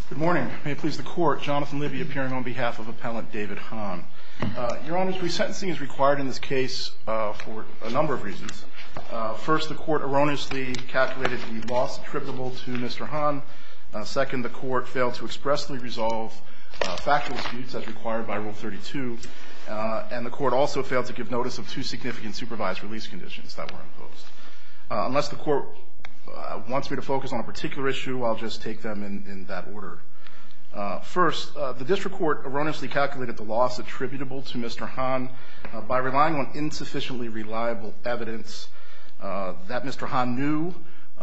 Good morning. May it please the Court, Jonathan Libby appearing on behalf of Appellant David Hahn. Your Honors, resentencing is required in this case for a number of reasons. First, the Court erroneously calculated the loss attributable to Mr. Hahn. Second, the Court failed to expressly resolve factual disputes as required by Rule 32. And the Court also failed to give notice of two significant supervised release conditions that were imposed. Unless the Court wants me to focus on a particular issue, I'll just take them in that order. First, the District Court erroneously calculated the loss attributable to Mr. Hahn by relying on insufficiently reliable evidence that Mr. Hahn knew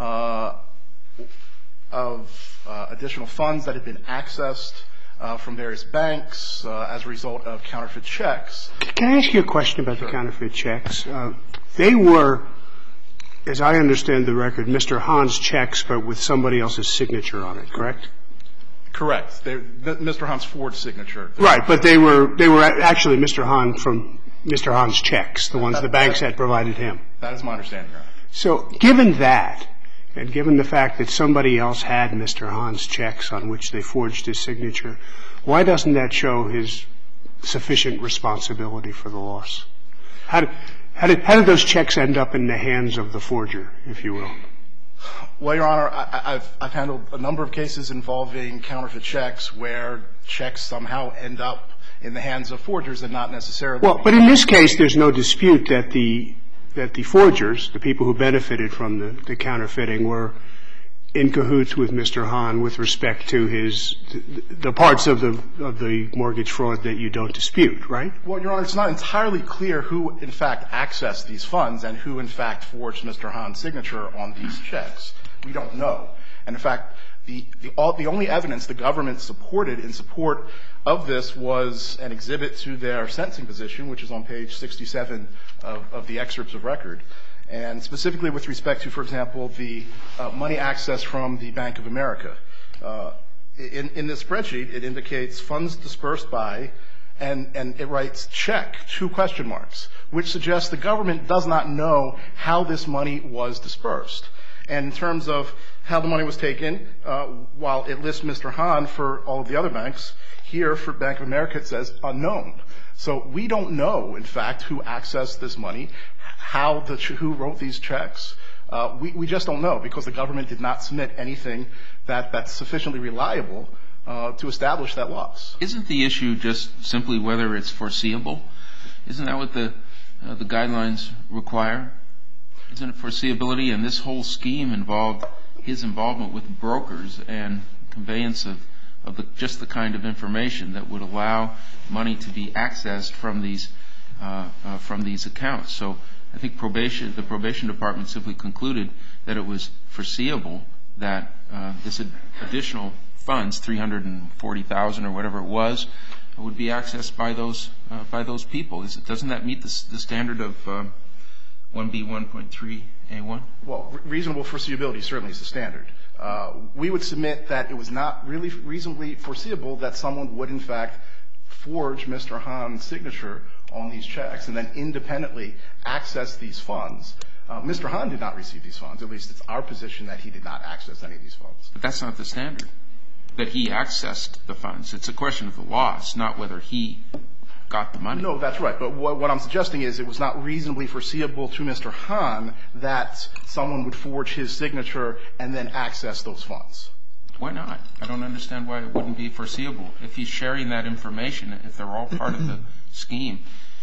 of additional funds that had been accessed from various banks as a result of counterfeit checks. Can I ask you a question about the counterfeit checks? They were, as I understand the record, Mr. Hahn's checks, but with somebody else's signature on it, correct? Correct. Mr. Hahn's forged signature. Right, but they were actually Mr. Hahn from Mr. Hahn's checks, the ones the banks had provided him. That is my understanding, Your Honor. So given that, and given the fact that somebody else had Mr. Hahn's checks on which they forged his signature, why doesn't that show his sufficient responsibility for the loss? How did those checks end up in the hands of the forger, if you will? Well, Your Honor, I've handled a number of cases involving counterfeit checks where checks somehow end up in the hands of forgers and not necessarily. Well, but in this case, there's no dispute that the forgers, the people who benefited from the counterfeiting, were in cahoots with Mr. Hahn with respect to the parts of the mortgage fraud that you don't dispute, right? Well, Your Honor, it's not entirely clear who, in fact, accessed these funds and who, in fact, forged Mr. Hahn's signature on these checks. We don't know. And, in fact, the only evidence the government supported in support of this was an exhibit to their sentencing position, which is on page 67 of the excerpts of record. And specifically with respect to, for example, the money access from the Bank of America. In this spreadsheet, it indicates funds dispersed by, and it writes check, 2 question marks, which suggests the government does not know how this money was dispersed. And in terms of how the money was taken, while it lists Mr. Hahn for all of the other banks, here for Bank of America it says unknown. So we don't know, in fact, who accessed this money, who wrote these checks. We just don't know because the government did not submit anything that's sufficiently reliable to establish that loss. Isn't the issue just simply whether it's foreseeable? Isn't that what the guidelines require? Isn't it foreseeability? And this whole scheme involved his involvement with brokers and conveyance of just the kind of information that would allow money to be accessed from these accounts. So I think the probation department simply concluded that it was foreseeable that this additional funds, $340,000 or whatever it was, would be accessed by those people. Doesn't that meet the standard of 1B1.3A1? Well, reasonable foreseeability certainly is the standard. We would submit that it was not really reasonably foreseeable that someone would, in fact, forge Mr. Hahn's signature on these checks and then independently access these funds. Mr. Hahn did not receive these funds. At least it's our position that he did not access any of these funds. But that's not the standard, that he accessed the funds. It's a question of the loss, not whether he got the money. No, that's right. But what I'm suggesting is it was not reasonably foreseeable to Mr. Hahn that someone would forge his signature and then access those funds. Why not? I don't understand why it wouldn't be foreseeable. If he's sharing that information, if they're all part of the scheme,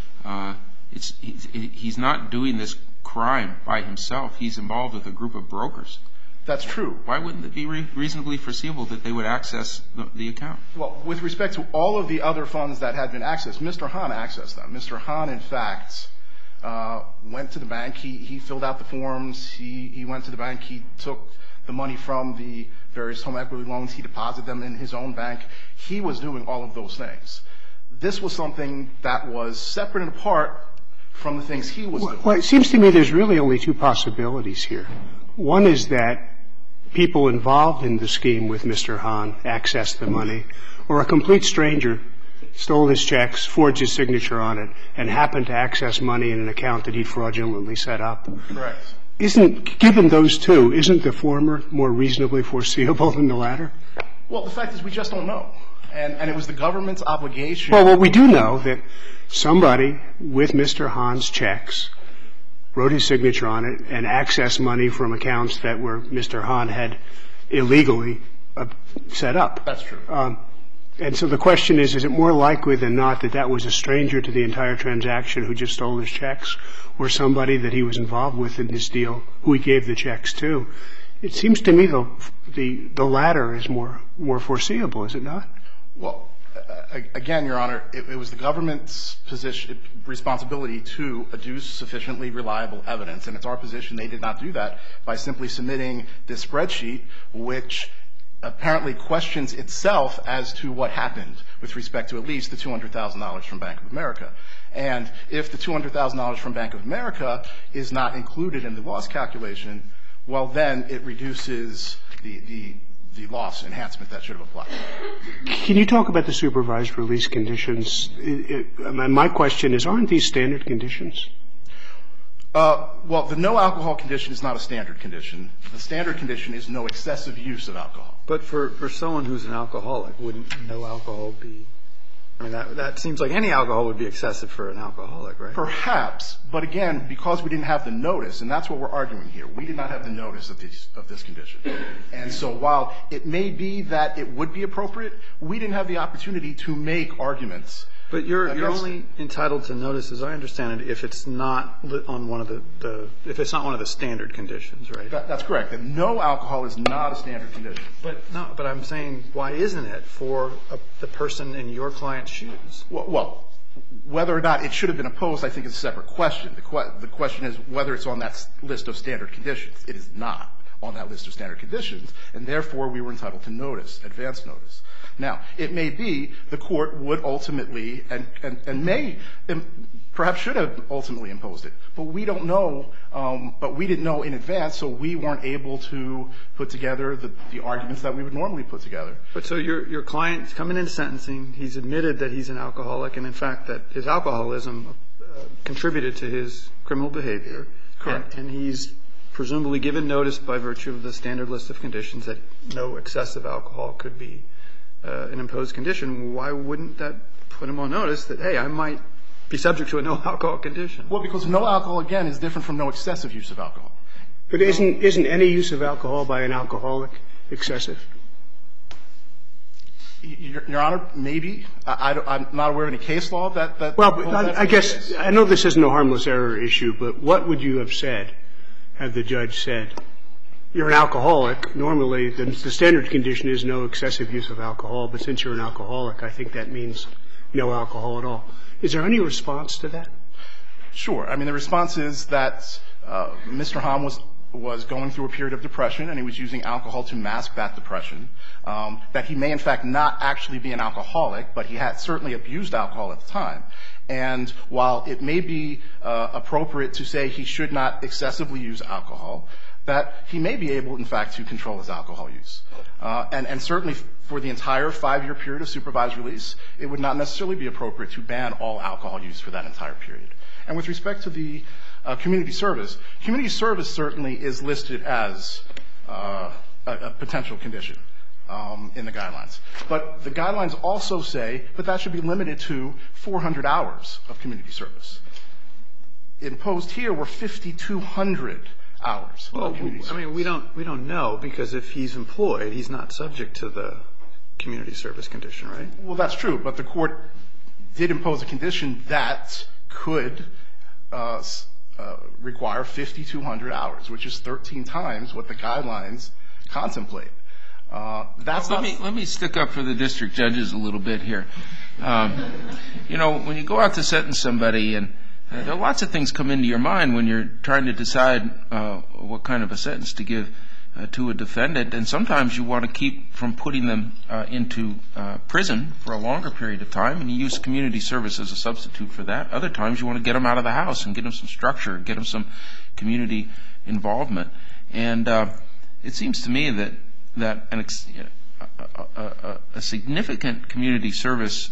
he's not doing this crime by himself. He's involved with a group of brokers. That's true. Why wouldn't it be reasonably foreseeable that they would access the account? Well, with respect to all of the other funds that had been accessed, Mr. Hahn accessed them. Mr. Hahn, in fact, went to the bank. He filled out the forms. He went to the bank. He took the money from the various home equity loans. He deposited them in his own bank. He was doing all of those things. This was something that was separate and apart from the things he was doing. Well, it seems to me there's really only 2 possibilities here. One is that people involved in the scheme with Mr. Hahn accessed the money, or a complete stranger stole his checks, forged his signature on it, and happened to access money in an account that he fraudulently set up. Correct. Given those 2, isn't the former more reasonably foreseeable than the latter? Well, the fact is we just don't know. And it was the government's obligation. Well, what we do know that somebody with Mr. Hahn's checks wrote his signature on it and accessed money from accounts that were Mr. Hahn had illegally set up. That's true. And so the question is it more likely than not that that was a stranger to the entire transaction who just stole his checks, or somebody that he was involved with in this deal who he gave the checks to? It seems to me the latter is more foreseeable, is it not? Well, again, Your Honor, it was the government's responsibility to adduce sufficiently reliable evidence, and it's our position they did not do that by simply submitting this spreadsheet, which apparently questions itself as to what happened with respect to at least the $200,000 from Bank of America. And if the $200,000 from Bank of America is not included in the loss calculation, well, then it reduces the loss enhancement that should have applied. Can you talk about the supervised release conditions? My question is, aren't these standard conditions? Well, the no alcohol condition is not a standard condition. The standard condition is no excessive use of alcohol. But for someone who's an alcoholic, wouldn't no alcohol be? I mean, that seems like any alcohol would be excessive for an alcoholic, right? Perhaps, but again, because we didn't have the notice, and that's what we're arguing here, we did not have the notice of this condition. And so while it may be that it would be appropriate, we didn't have the opportunity to make arguments. But you're only entitled to notice, as I understand it, if it's not on one of if it's not one of the standard conditions, right? That's correct. And no alcohol is not a standard condition. But I'm saying, why isn't it for the person in your client's shoes? Well, whether or not it should have been imposed, I think, is a separate question. The question is whether it's on that list of standard conditions. It is not on that list of standard conditions, and therefore we were entitled to notice, advance notice. Now, it may be the court would ultimately and may perhaps should have ultimately imposed it, but we don't know. But we didn't know in advance, so we weren't able to put together the arguments that we would normally put together. But so your client's coming into sentencing. He's admitted that he's an alcoholic, and in fact that his alcoholism contributed to his criminal behavior. Correct. And he's presumably given notice by virtue of the standard list of conditions that no excessive alcohol could be an imposed condition. Why wouldn't that put him on notice that, hey, I might be subject to a no alcohol condition? Well, because no alcohol, again, is different from no excessive use of alcohol. But isn't any use of alcohol by an alcoholic excessive? Your Honor, maybe. I'm not aware of any case law that. Well, I guess I know this isn't a harmless error issue, but what would you have said had the judge said, you're an alcoholic. Normally, the standard condition is no excessive use of alcohol, but since you're an alcoholic, I think that means no alcohol at all. Is there any response to that? Sure. I mean, the response is that Mr. Hahn was going through a period of depression, and he was using alcohol to mask that depression, that he may, in fact, not actually be an alcoholic, but he had certainly abused alcohol at the time. And while it may be appropriate to say he should not excessively use alcohol, that he may be able, in fact, to control his alcohol use. And certainly for the entire 5-year period of supervised release, it would not necessarily be appropriate to ban all alcohol use for that entire period. And with respect to the community service certainly is listed as a potential condition in the guidelines. But the guidelines also say that that should be limited to 400 hours of community service. Imposed here were 5,200 hours of community service. I mean, we don't know, because if he's employed, he's not subject to the community service condition, right? Well, that's true, but the court did impose a condition that could require 5,200 hours, which is 13 times what the guidelines contemplate. Let me stick up for the district judges a little bit here. You know, when you go out to sentence somebody, and there are lots of things come into your mind when you're trying to decide what kind of a sentence to give to a defendant, and sometimes you want to keep from putting them into prison for a longer period of time, and you use community service as a substitute for that. Other times you want to get them out of the house and get them some structure, get them some community involvement. And it seems to me that a significant community service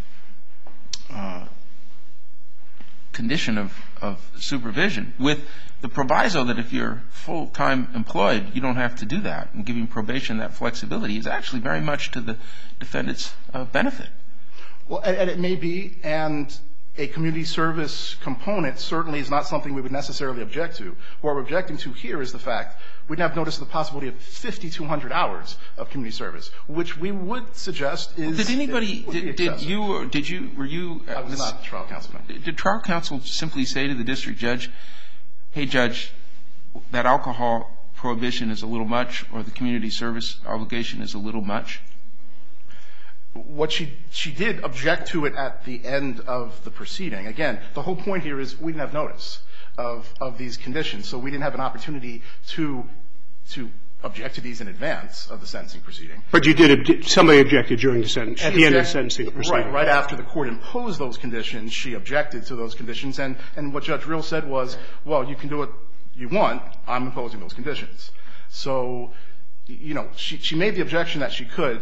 condition of supervision with the proviso that if you're full-time employed, you don't have to do that, and giving probation that flexibility is actually very much to the defendant's benefit. Well, and it may be, and a community service component certainly is not something we would necessarily object to. What we're objecting to here is the fact we'd have noticed the possibility of 5,200 hours of community service, which we would suggest is. Did anybody? Did you? Were you? I was not trial counsel. Did trial counsel simply say to the district judge, "Hey, judge, that alcohol prohibition is a little much, or the community service obligation is a little much"? What she did object to it at the end of the proceeding. Again, the whole point here is we didn't have notice of these conditions, so we didn't have an opportunity to object to these in advance of the sentencing proceeding. But you did. Somebody objected during the sentence, at the end of the sentencing proceeding. Right after the court imposed those conditions, she objected to those conditions, and what Judge Reel said was, well, you can do what you want. I'm imposing those conditions. So, you know, she made the objection that she could.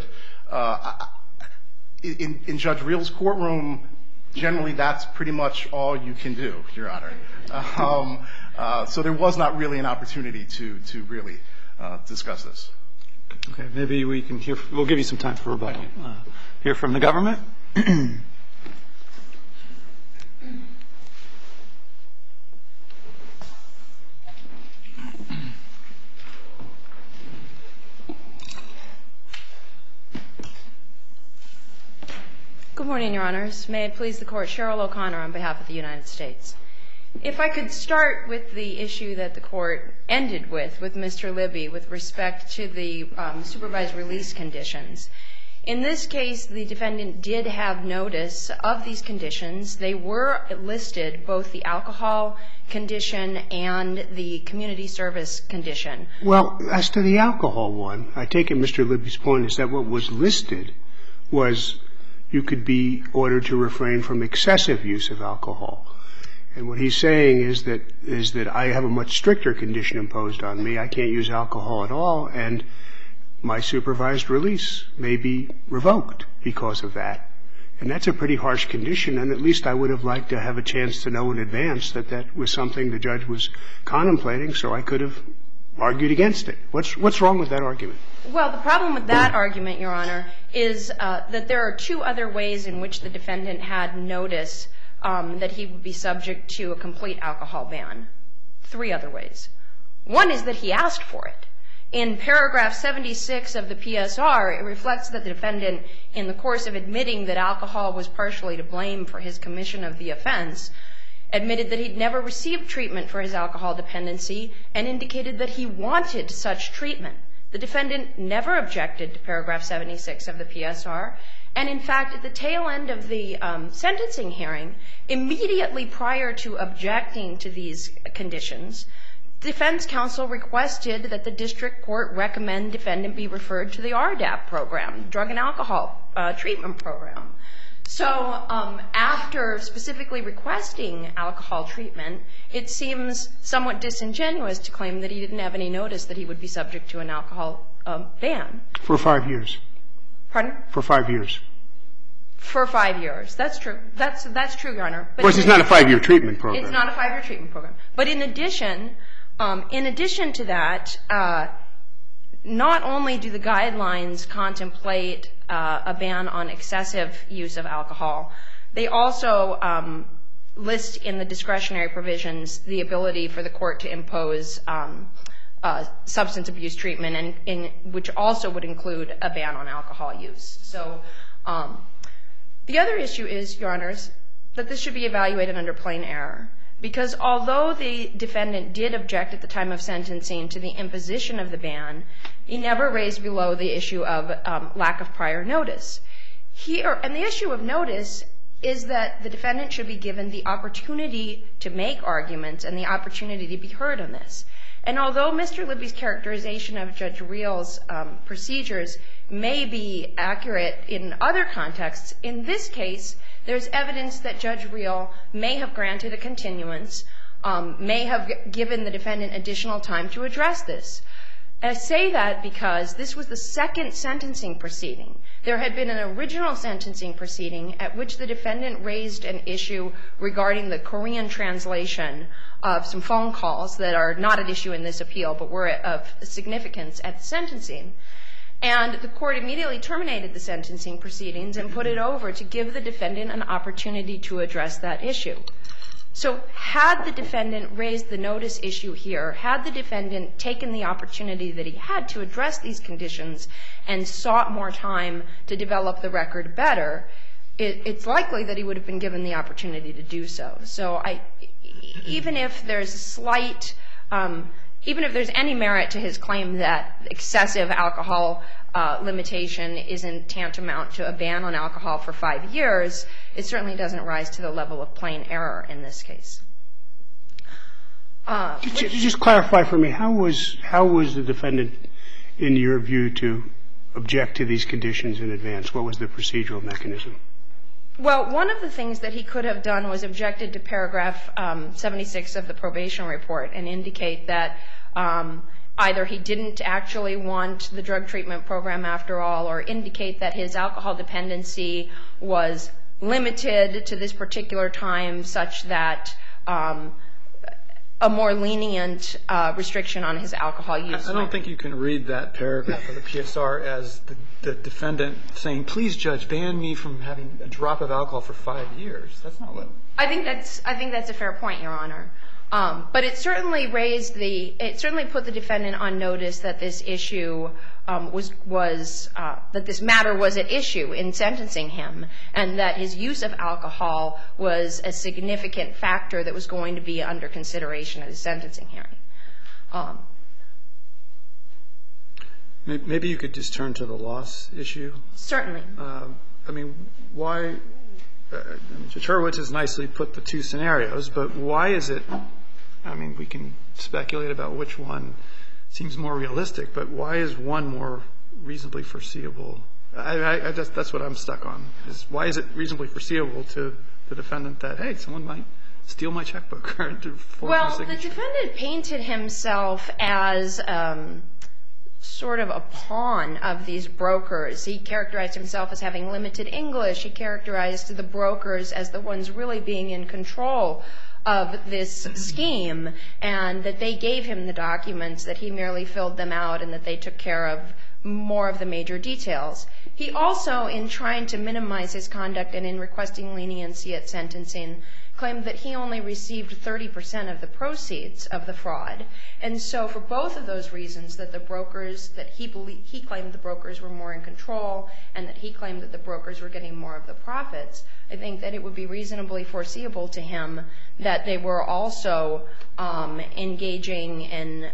In Judge Reel's courtroom, generally that's pretty much all you can do, Your Honor. So there was not really an opportunity to really discuss this. Okay, maybe we can hear. We'll give you some time for rebuttal. Hear from the government. Good morning, Your Honors. May it please the Court, Cheryl O'Connor on behalf of the United States. If I could start with the issue that the Court ended with Mr. Libby with respect to the supervised release conditions. In this case, the defendant did have notice of these conditions. They were listed, both the alcohol condition and the community service condition. Well, as to the alcohol one, I take it Mr. Libby's point is that what was listed was you could be ordered to refrain from excessive use of alcohol. And what he's saying is that I have a much stricter condition imposed on me. I can't use alcohol at all, and my supervised release may be revoked because of that. And that's a pretty harsh condition, and at least I would have liked to have a chance to know in advance that that was something the judge was contemplating, so I could have argued against it. What's wrong with that argument? Well, the problem with that argument, Your Honor, is that there are two other ways in which the defendant had notice that he would be subject to a complete alcohol ban. Three other ways. One is that he asked for it. In paragraph 76 of the PSR, it reflects that the defendant, in the course of admitting that alcohol was partially to blame for his commission of the offense, admitted that he'd never received treatment for his alcohol dependency and indicated that he wanted such treatment. The defendant never objected to paragraph 76 of the PSR, and in fact, at the tail end of the sentencing hearing, immediately prior to objecting to these conditions, defense counsel requested that the district court recommend defendant be referred to the RDAP program, Drug and Alcohol Treatment Program. So after specifically requesting alcohol treatment, it seems somewhat disingenuous to claim that he didn't have any notice that he would be subject to an alcohol ban. For 5 years. Pardon? For 5 years. For 5 years. That's true. That's true, Your Honor. Of course, it's not a 5-year treatment program. It's not a 5-year treatment program. But in addition to that, not only do the guidelines contemplate a ban on excessive use of alcohol, they also list in the discretionary provisions the ability for the court to impose substance abuse treatment, which also would include a ban on alcohol use. So the other issue is, Your Honors, that this should be evaluated under plain error. Because although the defendant did object at the time of sentencing to the imposition of the ban, he never raised below the issue of lack of prior notice. And the issue of notice is that the defendant should be given the opportunity to make arguments and the opportunity to be heard on this. And although Mr. Libby's characterization of Judge Reel's procedures may be accurate in other contexts, in this case, there's evidence that Judge Reel may have granted a continuance, may have given the defendant additional time to address this. I say that because this was the second sentencing proceeding. There had been an original sentencing proceeding at which the defendant raised an issue regarding the Korean translation of some phone calls that are not at issue in this appeal but were of significance at the sentencing. And the court immediately terminated the sentencing proceedings and put it over to give the defendant an opportunity to address that issue. So had the defendant raised the notice issue here, had the defendant taken the opportunity that he had to address these conditions and sought more time to develop the record better, it's likely that he would have been given the opportunity to do so. So even if there's a slight, even if there's any merit to his claim that excessive alcohol limitation isn't tantamount to a ban on alcohol for 5 years, it certainly doesn't rise to the level of plain error in this case. Just clarify for me, how was the defendant, in your view, to object to these conditions in advance? What was the procedural mechanism? Well, one of the things that he could have done was objected to paragraph 76 of the probation report and indicate that either he didn't actually want the drug treatment program after all, or indicate that his alcohol dependency was limited to this particular time such that a more lenient restriction on his alcohol use. I don't think you can read that paragraph of the PSR as the defendant saying, please, Judge, ban me from having a drop of alcohol for 5 years. That's not what... I think that's a fair point, Your Honor. But it certainly it certainly put the defendant on notice that this issue that this matter was at issue in sentencing him, and that his use of alcohol was a significant factor that was going to be under consideration at his sentencing hearing. Maybe you could just turn to the loss issue. Certainly. I mean, why... Judge Hurwitz has nicely put the two scenarios, but why is it... I mean, we can speculate about which one seems more realistic, but why is one more reasonably foreseeable? That's what I'm stuck on. Why is it reasonably foreseeable to the defendant that, hey, someone might steal my checkbook or forge my signature? Well, the defendant painted himself as sort of a pawn of these brokers. He characterized himself as having limited English. He characterized the brokers as the ones really being in control of this scheme, and that they gave him the documents, that he merely filled them out, and that they took care of more of the major details. He also, in trying to minimize his conduct and in requesting leniency at sentencing, claimed that he only received 30% of the proceeds of the fraud. And so for both of those reasons, that the brokers, that he claimed the brokers were more in control, and that he claimed that the brokers were getting more of the profits, I think that it would be reasonably foreseeable to him that they were also engaging in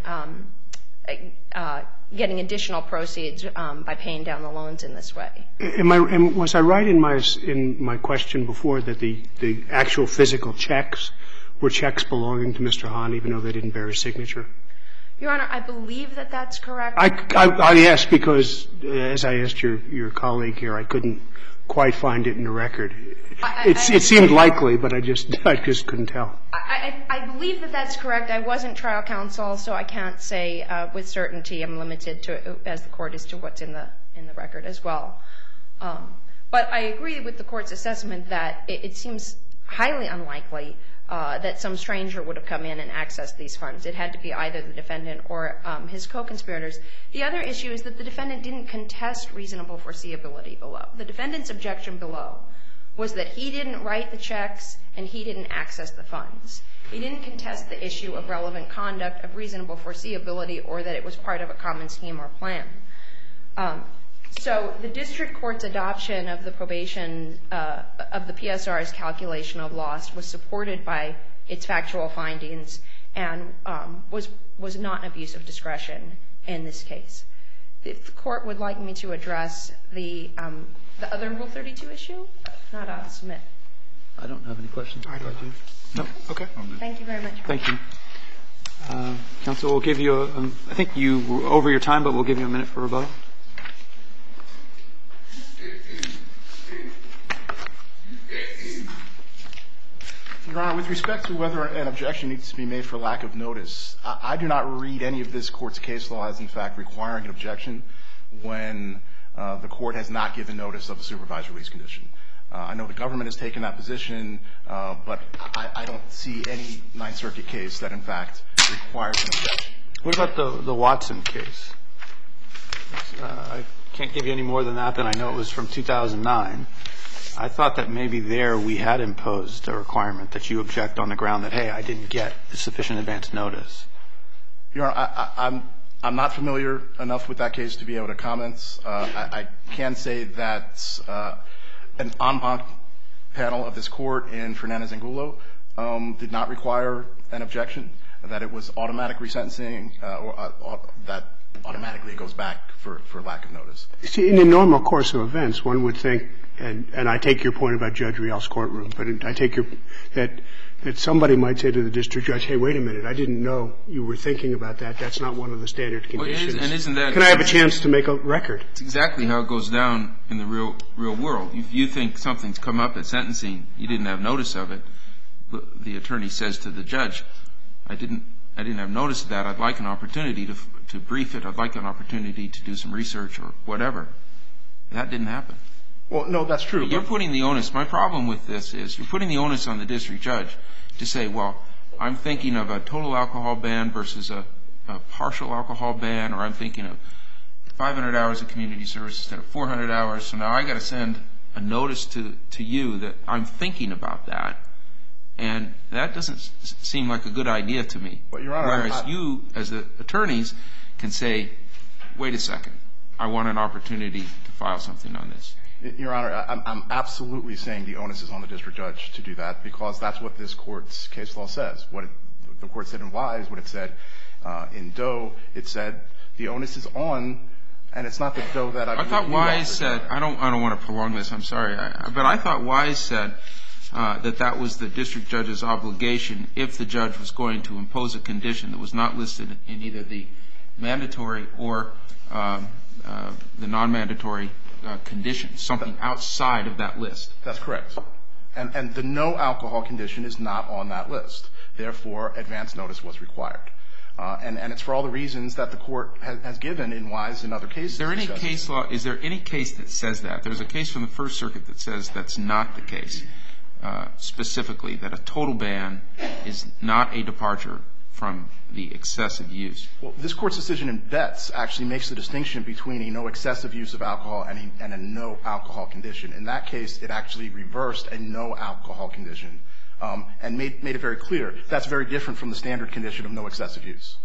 getting additional proceeds by paying down the loans in this way. Was I right in my question before that the actual physical checks were checks belonging to Mr. Hahn, even though they didn't bear his signature? Your Honor, I believe that that's correct. I asked because, as I asked your colleague here, I couldn't quite find it in the record. It seemed likely, but I just couldn't tell. I believe that that's correct. I wasn't trial counsel, so I can't say with certainty. I'm limited to, as the court is, to what's in the record as well. But I agree with the court's assessment that it seems highly unlikely that some stranger would have come in and accessed these funds. It had to be either the defendant or his co-conspirators. The other issue is that the defendant didn't contest reasonable foreseeability below. The defendant's objection below was that he didn't write the checks and he didn't access the funds. He didn't contest the issue of relevant conduct, of reasonable foreseeability, or that it was part of a common scheme or plan. So the district court's adoption of the probation, of the PSR's calculation of loss was supported by its factual findings and was not an abuse of discretion in this case. If the court would like me to address the other Rule 32 issue, if not, I'll submit. I don't have any questions. I don't. No? Okay. Thank you very much. Thank you. Counsel, we'll give you I think you were over your time, but we'll give you a minute for rebuttal. Your Honor, with respect to whether an objection needs to be made for lack of notice, I do not read any of this Court's case law as, in fact, requiring an objection when the Court has not given notice of a supervised release condition. I know the government has taken that position, but I don't see any Ninth Circuit case that, in fact, requires an objection. What about the Watson case? I can't give you any more than that, I know it was from 2009. I thought that maybe there we had imposed a requirement that you object on the ground that, hey, I didn't get sufficient advance notice. Your Honor, I'm not familiar enough with that case to be able to comment. I can say that an en banc panel of this Court in Fernandez-Angulo did not require an objection, that it was automatic resentencing, or that automatically goes back for lack of notice. See, in the normal course of events, one would think, and I take your point about Judge Rial's courtroom, but I take your that somebody might say to the district judge, hey, wait a minute, I didn't know you were thinking about that. That's not one of the standard conditions. Well, and isn't that, can I have a chance to make a record? It's exactly how it goes down in the real world. If you think something's come up at sentencing, you didn't have notice of it, the attorney says to the judge, I didn't have notice of that. I'd like an opportunity to brief it. I'd like an opportunity to do some research or whatever. That didn't happen. Well, no, that's true. You're putting the onus. My problem with this is you're putting the onus on the district judge to say, well, I'm thinking of a total alcohol ban versus a partial alcohol ban, or I'm thinking of 500 hours of community service instead of 400 hours. So now I got to send a notice to you that I'm thinking about that. And that doesn't seem like a good idea to me. But, Your Honor, whereas you, as the attorneys, can say, wait a second, I want an opportunity to file something on this. Your Honor, I'm absolutely saying the onus is on the district judge to do that, because that's what this Court's case law says. What the Court said in Wise, what it said in Doe, it said the onus is on, and it's not the Doe that I thought Wise said, I don't want to prolong this, I'm sorry, but I thought Wise said that was the district judge's obligation if the judge was going to impose a condition that was not listed in either the mandatory or the non-mandatory conditions, something outside of that list. That's correct. And the no alcohol condition is not on that list. Therefore, advance notice was required. And it's for all the reasons that the Court has given in Wise and other cases. Is there any case law, is there any case that says that? There's a case from the First Circuit that says that's not the case, specifically that a total ban is not a departure from the excessive use. Well, this Court's decision in Betts actually makes the distinction between a no excessive use of alcohol and a no alcohol condition. In that case, it actually reversed a no alcohol condition and made it very clear that's very different from the standard condition of no excessive use.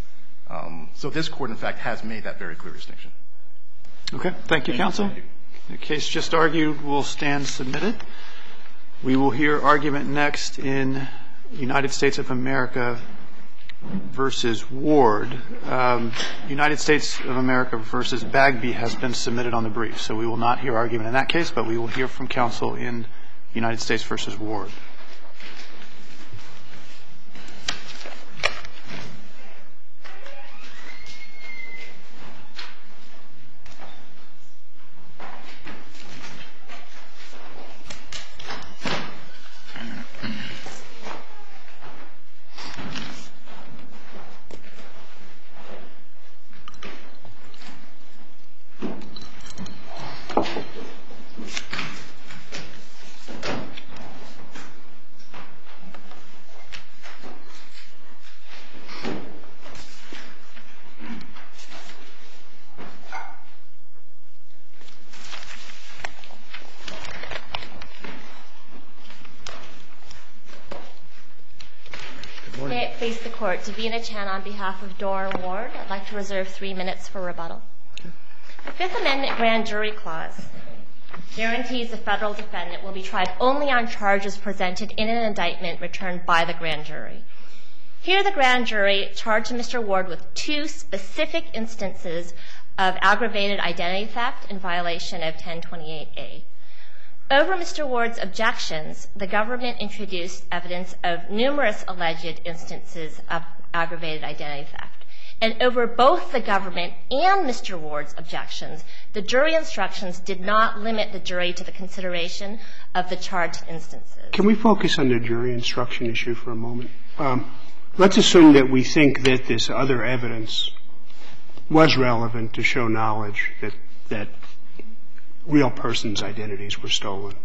So this Court, in fact, has made that very clear distinction. Okay. Thank you, counsel. Thank you. The case just argued will stand submitted. We will hear argument next in United States of America versus Ward. United States of America versus Bagby has been submitted on the brief, so we will not hear argument in that case, but we will hear from counsel in United States versus Ward. May it please the Court. Davina Chan on behalf of Dora Ward. I'd like to reserve 3 minutes for rebuttal. The Fifth Amendment grand jury clause guarantees a federal defendant will be tried only on charges presented in an indictment returned by the grand jury. Here the grand jury charged Mr. Ward with 2 specific instances of aggravated identity theft in violation of 1028A. Over Mr. Ward's objections, the government introduced evidence of numerous alleged instances of aggravated identity theft. And over both the government and Mr. Ward's objections, the jury instructions did not limit the jury to the consideration of the charged instances. Can we focus on the jury instruction issue for a moment? Let's assume that we think that this other evidence was relevant to show knowledge that real persons' identities were stolen.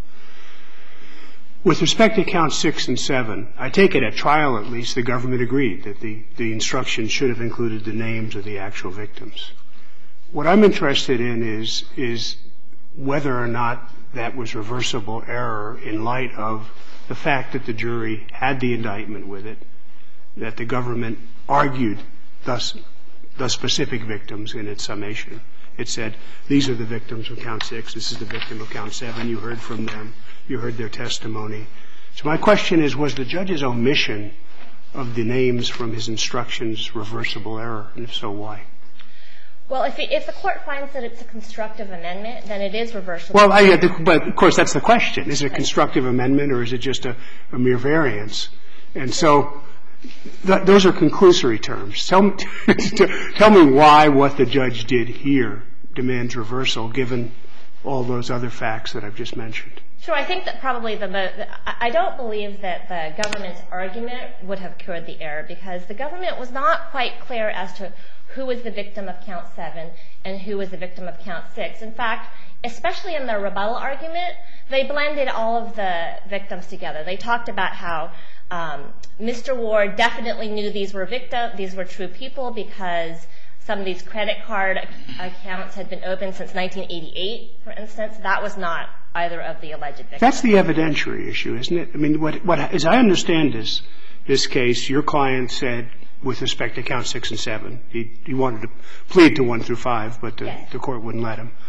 With respect to counts 6 and 7, I take it at trial at least the government agreed that the instructions should have included the names of the actual victims. What I'm interested in is whether or not that was reversible error in light of the fact that the jury had the indictment with it, that the government argued the specific victims in its summation. It said, these are the victims of count 6, this is the victim of count 7, you heard from them, you heard their testimony. So my question is, was the judge's omission of the names from his instructions reversible error, and if so, why? Well, if the court finds that it's a constructive amendment, then it is reversible. Well, but of course that's the question. Is it a constructive amendment or is it just a mere variance? And so those are conclusory terms. Tell me why what the judge did here demands reversal, given all those other facts that I've just mentioned. Sure. I think that probably I don't believe that the government's argument would have cured the error, because the government was not quite clear as to who was the victim of count 7 and who was the victim of count 6. In fact, especially in their rebuttal argument, they blended all of the victims together. They talked about how Mr. Ward definitely knew these were true people because some of these credit card accounts had been opened since 1988, for instance. That was not either of the alleged victims. That's the evidentiary issue, isn't it? I mean, as I understand this case, your client said, with respect to count 6 and 7, he wanted to plead to 1 through 5, but the court wouldn't let him.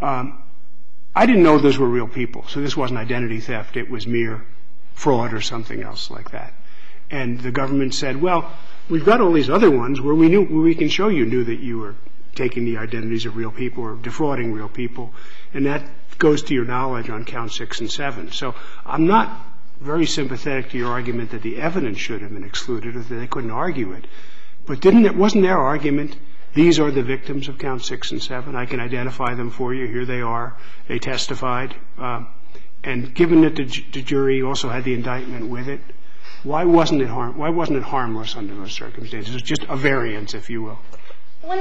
I didn't know those were real people, so this wasn't identity theft. It was mere fraud or something else like that. And the government said, well, we've got all these other ones where we can show you knew that you were taking the identities of real people or defrauding real people, and that goes to your knowledge on count 6 and 7. So I'm not very sympathetic to your argument that the evidence should have been excluded or that they couldn't argue it. But wasn't their argument, these are the victims of count 6 and 7, I can identify them for you, here they are, they testified, and given that the jury also had the indictment with it, why wasn't it harmless under those circumstances? It was just a variance, if you will. When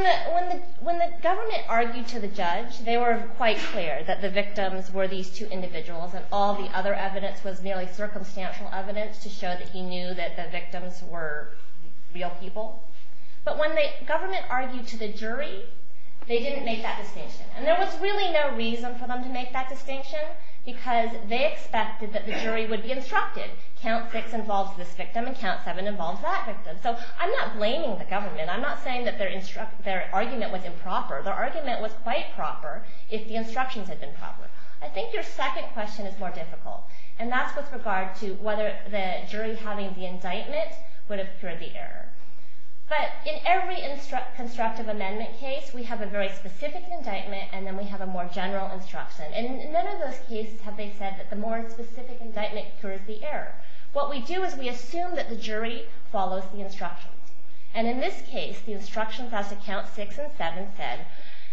the government argued to the judge, they were quite clear that the victims were these two individuals, and all the other evidence was merely circumstantial evidence to show that he knew that the victims were real people. But when the government argued to the jury, they didn't make that distinction. And there was really no reason for them to make that distinction, because they expected that the jury would be instructed. Count 6 involves this victim and count 7 involves that victim. So I'm not blaming the government. I'm not saying that their argument was improper. Their argument was quite proper if the instructions had been proper. I think your second question is more difficult, and that's with regard to whether the jury having the indictment would have cured the error. But in every constructive amendment case, we have a very specific indictment and then we have a more general instruction. And in none of those cases have they said that the more specific indictment cures the error. What we do is we assume that the jury follows the instructions. And in this case, the instructions as to count 6 and 7 said,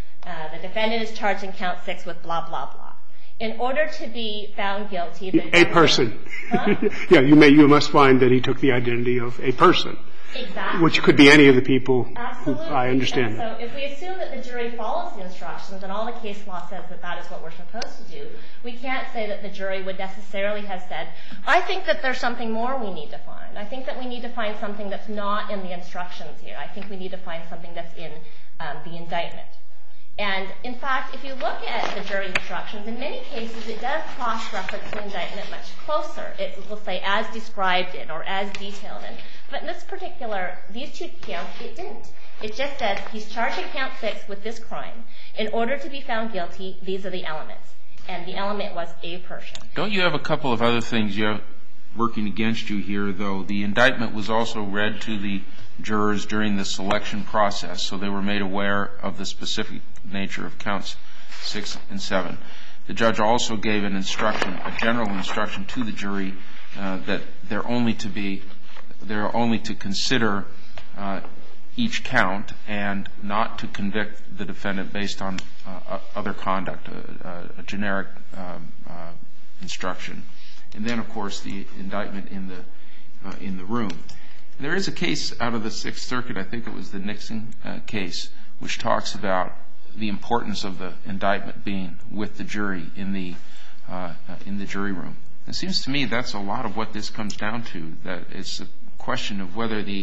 the defendant is charged in count 6 with blah, blah, blah. In order to be found guilty... A person. Huh? Yeah, you must find that he took the identity of a person. Exactly. Which could be any of the people. Absolutely. I understand. So if we assume that the jury follows the instructions, and all the case law says that that is what we're supposed to do, we can't say that the jury would necessarily have said, I think that there's something more we need to find. I think that we need to find something that's not in the instructions here. I think we need to find something that's in the indictment. And, in fact, if you look at the jury instructions, in many cases it does cross-reference the indictment much closer. It will say, as described in or as detailed in. But in this particular, these two counts, it didn't. It just says he's charged in count 6 with this crime. In order to be found guilty, these are the elements. And the element was a person. Don't you have a couple of other things you have working against you here, though? The indictment was also read to the jurors during the selection process, so they were made aware of the specific nature of counts 6 and 7. The judge also gave an instruction, a general instruction to the jury that they're only to consider each count and not to convict the defendant based on other conduct, a generic instruction. And then, of course, the indictment in the room. There is a case out of the Sixth Circuit, I think it was the Nixon case, which talks about the importance of the indictment being with the jury in the jury room. It seems to me that's a lot of what this comes down to, that it's a question of whether the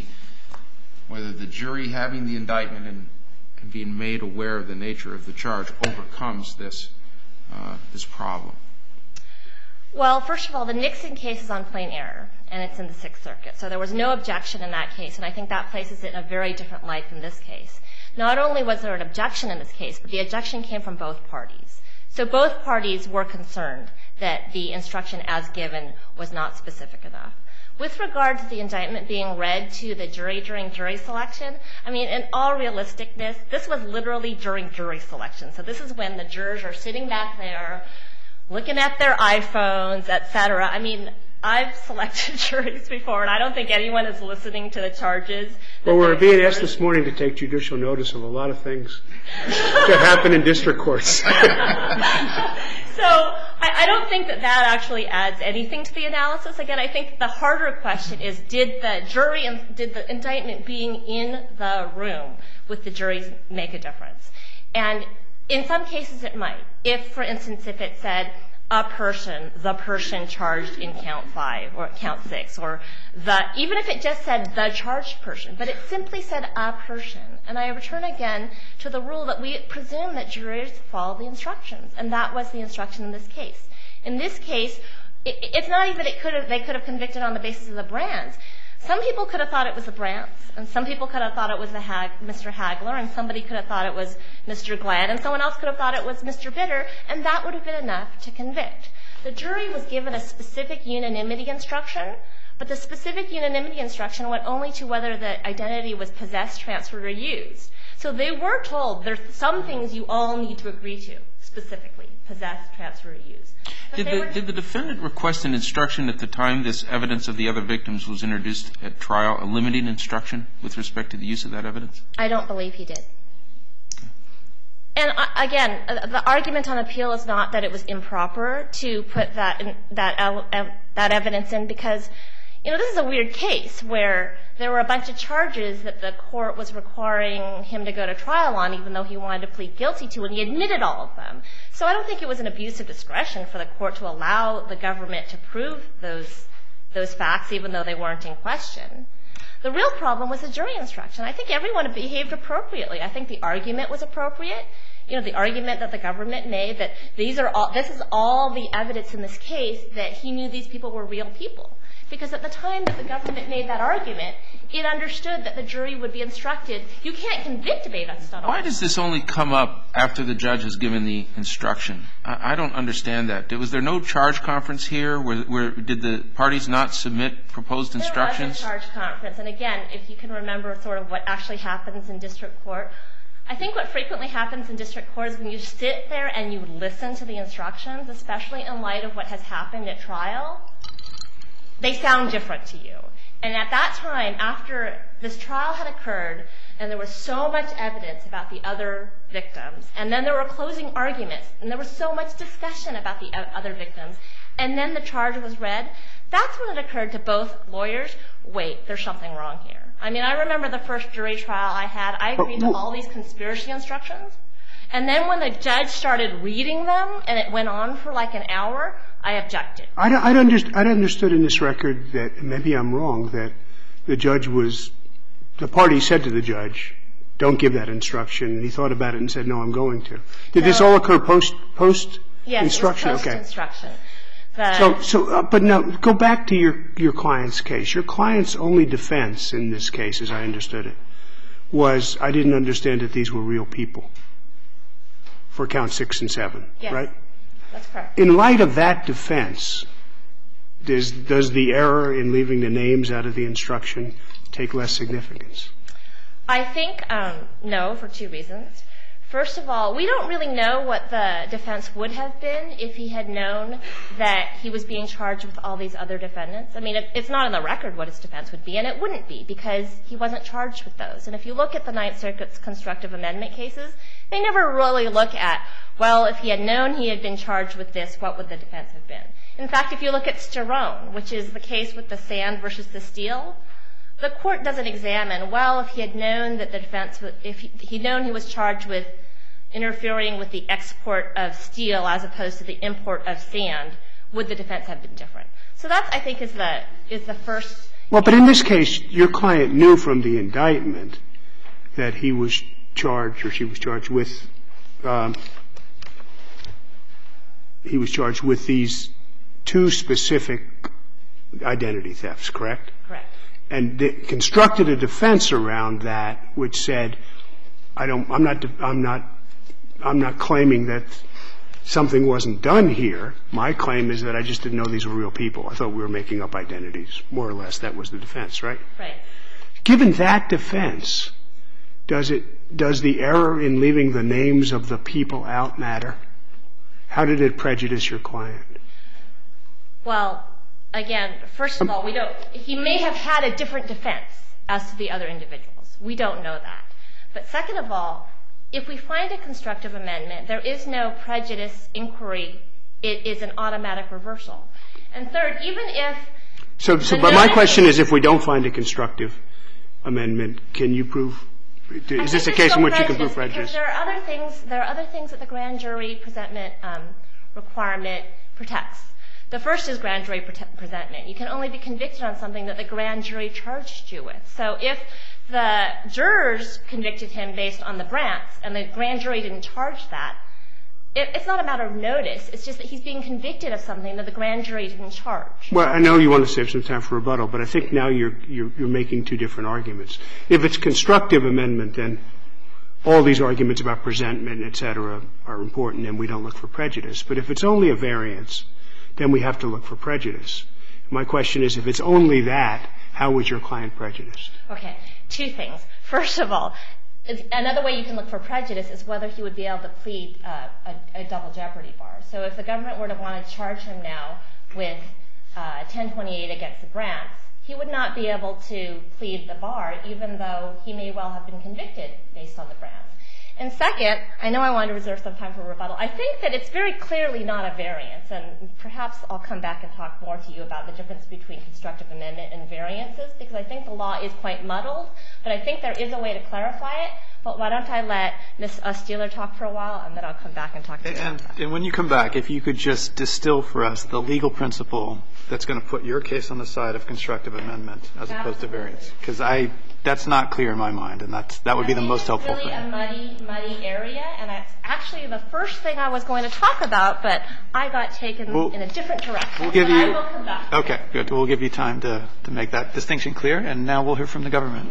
jury having the indictment and being made aware of the nature of the charge overcomes this problem. Well, first of all, the Nixon case is on plain error, and it's in the Sixth Circuit. So there was no objection in that case, and I think that places it in a very different light than this case. Not only was there an objection in this case, but the objection came from both parties. So both parties were concerned that the instruction as given was not specific enough. With regard to the indictment being read to the jury during jury selection, I mean, in all realisticness, this was literally during jury selection. So this is when the jurors are sitting back there, looking at their iPhones, et cetera. I mean, I've selected juries before, and I don't think anyone is listening to the charges. Well, we're being asked this morning to take judicial notice of a lot of things that happen in district courts. So I don't think that actually adds anything to the analysis. Again, I think the harder question is, did the indictment being in the room with the juries make a difference? And in some cases it might. If, for instance, if it said the person charged in count 5 or count 6, or even if it just said the charged person, but it simply said a person. And I return again to the rule that we presume that jurors follow the instructions, and that was the instruction in this case. In this case, it's not even they could have convicted on the basis of the brands. Some people could have thought it was the Brants, and some people could have thought it was Mr. Hagler, and somebody could have thought it was Mr. Glenn, and someone else could have thought it was Mr. Bitter, and that would have been enough to convict. The jury was given a specific unanimity instruction, but the specific unanimity instruction went only to whether the identity was possessed, transferred, or used. So they were told there's some things you all need to agree to, specifically, possessed, transferred, or used. Did the defendant request an instruction at the time this evidence of the other victims was introduced at trial, a limiting instruction with respect to the use of that evidence? I don't believe he did. And again, the argument on appeal is not that it was improper to put that evidence in, because, you know, this is a weird case where there were a bunch of charges that the court was requiring him to go to trial on, even though he wanted to plead guilty to, and he admitted all of them. So I don't think it was an abuse of discretion for the court to allow the government to prove those facts, even though they weren't in question. The real problem was the jury instruction. I think everyone behaved appropriately. I think the argument was appropriate. You know, the argument that the government made that this is all the evidence in this case that he knew these people were real people. Because at the time that the government made that argument, it understood that the jury would be instructed, you can't convict based on all. Why does this only come up after the judge has given the instruction? I don't understand that. Was there no charge conference here? Did the parties not submit proposed instructions? There was a charge conference. And again, if you can remember sort of what actually happens in district court, I think what frequently happens in district court is when you sit there and you listen to the instructions, especially in light of what has happened at trial, they sound different to you. And at that time, after this trial had occurred, and there was so much evidence about the other victims, and then there were closing arguments, and there was so much discussion about the other victims, and then the charge was read, that's when it occurred to both lawyers, wait, there's something wrong here. I mean, I remember the first jury trial I had, I agreed to all these conspiracy instructions, and then when the judge started reading them, and it went on for like an hour, I objected. I'd understood in this record that, maybe I'm wrong, that the party said to the judge, don't give that instruction, and he thought about it and said, no, I'm going to. Did this all occur post-instruction? Yes, it was post-instruction. Okay. But now, go back to your client's case. Your client's only defense in this case, as I understood it, was, I didn't understand that these were real people for count 6 and 7, yes, right? That's correct. In light of that defense, does the error in leaving the names out of the instruction take less significance? I think no, for two reasons. First of all, we don't really know what the defense would have been if he had known that he was being charged with all these other defendants. I mean, it's not on the record what his defense would be, and it wouldn't be because he wasn't charged with those. And if you look at the Ninth Circuit's constructive amendment cases, they never really look at, well, if he had known he had been charged with this, what would the defense have been? In fact, if you look at Sterone, which is the case with the sand versus the steel, the court doesn't examine, well, if he had known that the defense, if he'd known he was charged with interfering with the export of steel as opposed to the import of sand, would the defense have been different? So that, I think, is the first. Well, but in this case, your client knew from the indictment that he was charged, or she was charged with, these two specific identity thefts, correct? Correct. And constructed a defense around that, which said, I'm not claiming that something wasn't done here. My claim is that I just didn't know these were real people. I thought we were making up identities, more or less. That was the defense, right? Right. Given that defense, does the error in leaving the names of the people out matter? How did it prejudice your client? Well, again, first of all, he may have had a different defense as to the other individuals. We don't know that. But second of all, if we find a constructive amendment, there is no prejudice inquiry. It is an automatic reversal. And third, even if but my question is, if we don't find a constructive amendment, can you prove? Is this a case in which you can prove prejudice? Because there are other things that the grand jury presentment requirement protects. The first is grand jury presentment. You can only be convicted on something that the grand jury charged you with. So if the jurors convicted him based on the Brandts and the grand jury didn't charge that, it's not a matter of notice. It's just that he's being convicted of something that the grand jury didn't charge. Well, I know you want to save some time for rebuttal, but I think now you're making two different arguments. If it's constructive amendment, then all these arguments about presentment, et cetera, are important and we don't look for prejudice. But if it's only a variance, then we have to look for prejudice. My question is, if it's only that, how was your client prejudiced? Okay. Two things. First of all, another way you can look for prejudice is whether he would be able to plead a double jeopardy bar. So if the government were to want to charge him now with 1028 against the Brandts, he would not be able to plead the bar, even though he may well have been convicted based on the Brandts. And second, I know I wanted to reserve some time for rebuttal. I think that it's very clearly not a variance, and perhaps I'll come back and talk more to you about the difference between constructive amendment and variances, because I think the law is quite muddled, but I think there is a way to clarify it. But why don't I let Ms. Steeler talk for a while, and then I'll come back and talk to you about that. And when you come back, if you could just distill for us the legal principle that's going to put your case on the side of constructive amendment as opposed to variance. Because that's not clear in my mind, and that would be the most helpful thing. It's really a muddy area, and it's actually the first thing I was going to talk about, but I got taken in a different direction. I will come back. Okay, good. We'll give you time to make that distinction clear, and now we'll hear from the government.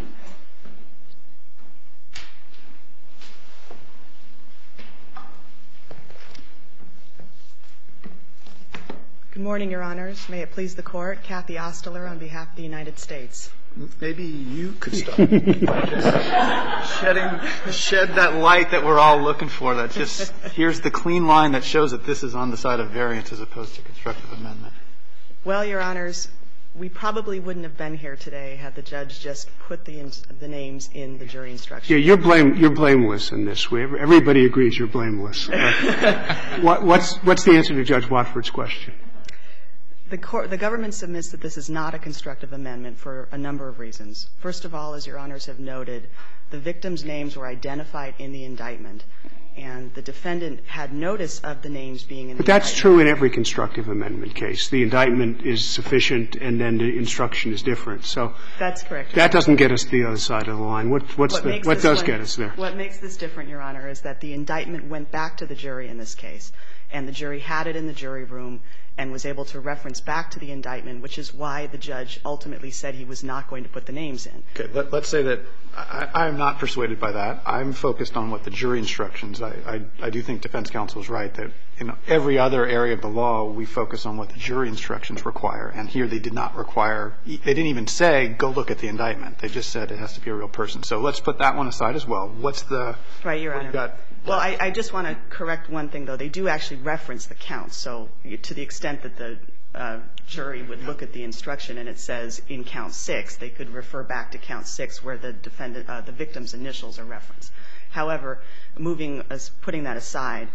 Good morning, Your Honors. May it please the Court. Kathy Osteler on behalf of the United States. Maybe you could start by just shed that light that we're all looking for. That just here's the clean line that shows that this is on the side of variance as opposed to constructive amendment. Well, Your Honors, we probably wouldn't have been here today had the judge just put the names in the jury instructions. Yeah, you're blameless in this. Everybody agrees you're blameless. What's the answer to Judge Watford's question? The government submits that this is not a constructive amendment for a number of reasons. First of all, as Your Honors have noted, the victims' names were identified in the indictment, and the defendant had notice of the names being in the indictment. But that's true in every constructive amendment case. The indictment is sufficient, and then the instruction is different. So that's correct. That doesn't get us to the other side of the line. What does get us there? What makes this different, Your Honor, is that the indictment went back to the jury in this case, and the jury had it in the jury room and was able to reference back to the indictment, which is why the judge ultimately said he was not going to put the names in. Okay. Let's say that I'm not persuaded by that. I'm focused on what the jury instructions. I do think defense counsel is right that in every other area of the law, we focus on what the jury instructions require. And here they did not require – they didn't even say, go look at the indictment. They just said it has to be a real person. So let's put that one aside as well. What's the – Right, Your Honor. Well, I just want to correct one thing, though. They do actually reference the counts. So to the extent that the jury would look at the instruction and it says in count 6, they could refer back to count 6 where the victim's initials are referenced. However, putting that aside,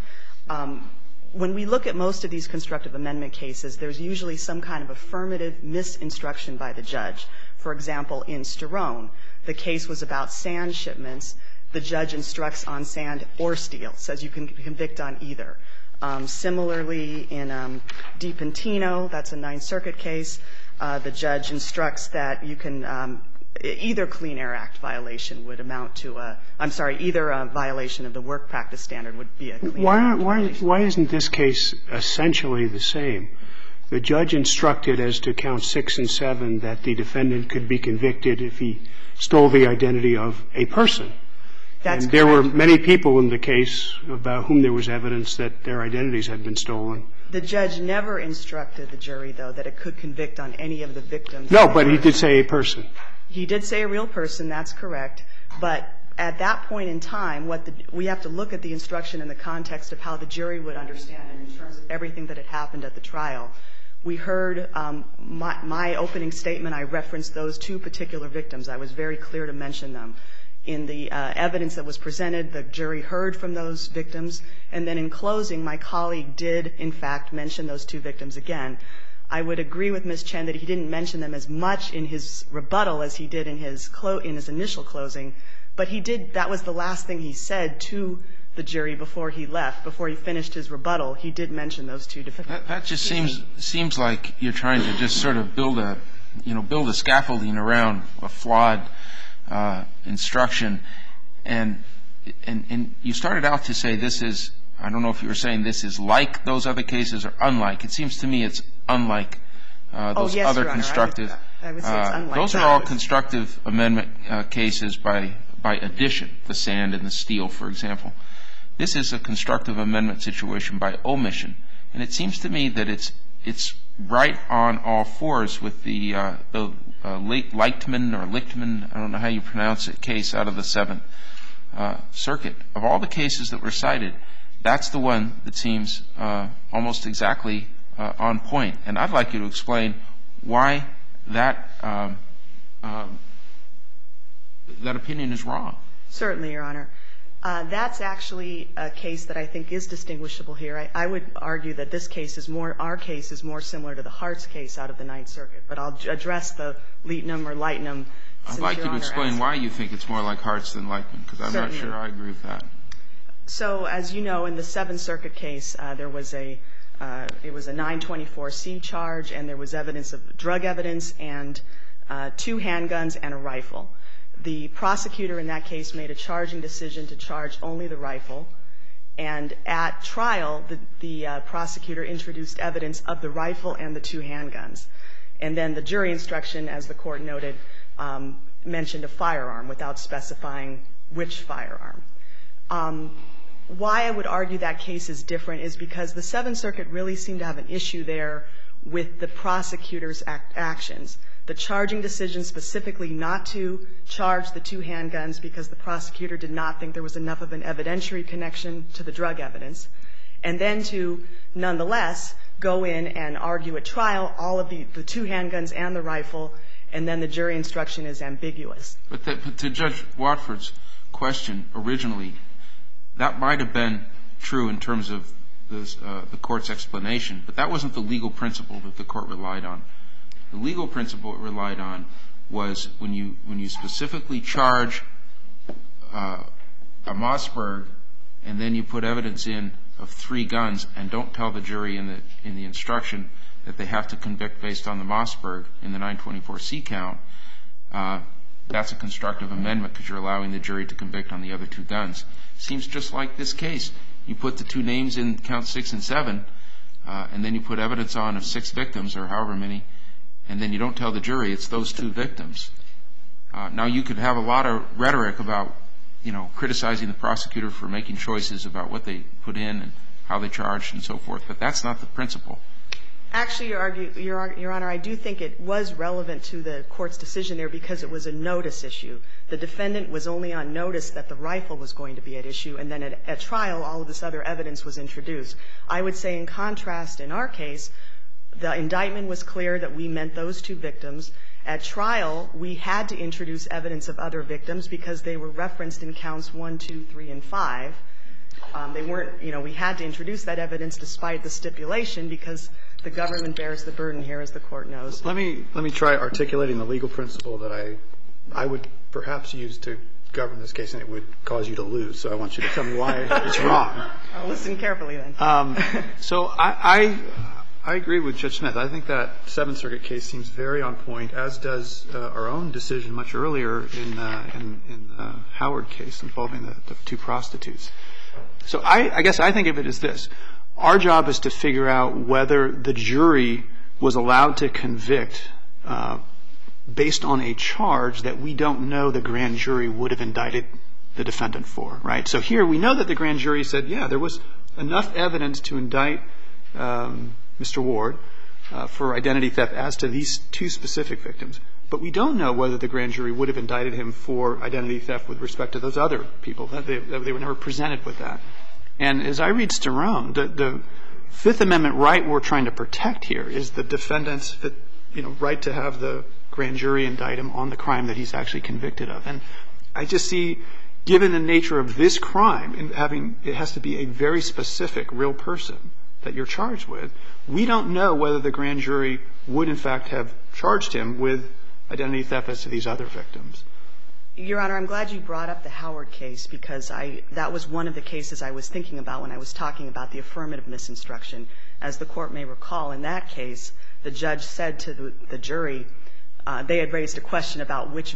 when we look at most of these constructive amendment cases, there's usually some kind of affirmative misinstruction by the judge. For example, in Sterone, the case was about sand shipments. The judge instructs on sand or steel, says you can convict on either. Similarly, in DiPentino, that's a Ninth Circuit case, the judge instructs that you can either Clean Air Act violation would amount to either a violation of the work practice standard would be a Clean Air Act violation. Why isn't this case essentially the same? The judge instructed as to count 6 and 7 that the defendant could be convicted if he stole the identity of a person. That's and there were many people in the case about whom there was evidence that their identities had been stolen. The judge never instructed the jury, though, that it could convict on any of the victims. No, but he did say a person. He did say a real person. That's correct. But at that point in time, we have to look at the instruction in the context of how the jury would understand it in terms of everything that had happened at the trial. We heard my opening statement. I referenced those 2 particular victims. I was very clear to mention them. In the evidence that was presented, the jury heard from those victims. And then in closing, my colleague did, in fact, mention those 2 victims again. I would agree with Ms. Chen that he didn't mention them as much in his rebuttal as he did in his initial closing. But he did. That was the last thing he said to the jury before he left, before he finished his rebuttal. He did mention those 2 defendants. That just seems like you're trying to just sort of build a scaffolding around a flawed instruction. And you started out to say this is, I don't know if you were saying this is like those other cases or unlike. It seems to me it's unlike those other constructive. I would say it's unlike. Those are all constructive amendment cases by addition, the sand and the steel, for example. This is a constructive amendment situation by omission. And it seems to me that it's right on all fours with the Lichtman, I don't know how you pronounce it, case out of the Seventh Circuit. Of all the cases that were cited, that's the one that seems almost exactly on point. And I'd like you to explain why that opinion is wrong. Certainly, Your Honor. That's actually a case that I think is distinguishable here. I would argue that our case is more similar to the Hart's case out of the Ninth Circuit. But I'll address the Lichtman or Lightnum. I'd like you to explain why you think it's more like Hart's than Lightman, because I'm not sure I agree with that. So, as you know, in the Seventh Circuit case, it was a 924C charge, and there was drug evidence and 2 handguns and a rifle. The prosecutor in that case made a charging decision to charge only the rifle. And at trial, the prosecutor introduced evidence of the rifle and the 2 handguns. And then the jury instruction, as the court noted, mentioned a firearm without specifying which firearm. Why I would argue that case is different is because the Seventh Circuit really seemed to have an issue there with the prosecutor's actions. The charging decision specifically not to charge the 2 handguns because the prosecutor did not think there was enough of an evidentiary connection to the drug evidence, and then to nonetheless go in and argue at trial all of the 2 handguns and the rifle, and then the jury instruction is ambiguous. But to Judge Watford's question originally, that might have been true in terms of the court's explanation, but that wasn't the legal principle that the court relied on. The legal principle it relied on was when you specifically charge a Mossberg and then you put evidence in of 3 guns and don't tell the jury in the instruction that they have to convict based on the Mossberg in the 924C count, that's a constructive amendment because you're allowing the jury to convict on the other 2 guns. Seems just like this case. You put the 2 names in count 6 and 7, and then you put evidence on of 6 victims or however many, and then you don't tell the jury it's those 2 victims. Now, you could have a lot of rhetoric about, criticizing the prosecutor for making choices about what they put in and how they charged and so forth, but that's not the principle. Actually, Your Honor, I do think it was relevant to the Court's decision there because it was a notice issue. The defendant was only on notice that the rifle was going to be at issue, and then at trial, all of this other evidence was introduced. I would say in contrast, in our case, the indictment was clear that we meant those two victims. At trial, we had to introduce evidence of other victims because they were referenced in counts 1, 2, 3, and 5. They weren't, we had to introduce that evidence despite the stipulation because the government bears the burden here, as the Court knows. Let me try articulating the legal principle that I would perhaps use to govern this case, and it would cause you to lose. So I want you to tell me why it's wrong. I'll listen carefully then. So I agree with Judge Smith. I think that Seventh Circuit case seems very on point, as does our own decision much earlier in the Howard case involving the two prostitutes. So I guess I think of it as this. Our job is to figure out whether the jury was allowed to convict based on a charge that we don't know the grand jury would have indicted the defendant for, right? So here we know that the grand jury said, yeah, there was enough evidence to indict Mr. Ward for identity theft as to these two specific victims. But we don't know whether the grand jury would have indicted him for identity theft with respect to those other people. They were never presented with that. And as I read Sterone, the Fifth Amendment right we're trying to protect here is the defendant's right to have the grand jury indict him on the crime that he's actually convicted of. And I just see, given the nature of this crime, it has to be a very specific real person that you're charged with, we don't know whether the grand jury would in fact have charged him with identity theft as to these other victims. Your Honor, I'm glad you brought up the Howard case because that was one of the cases I was thinking about when I was talking about the affirmative misinstruction. As the Court may recall, in that case, the judge said to the jury, they had raised a question about which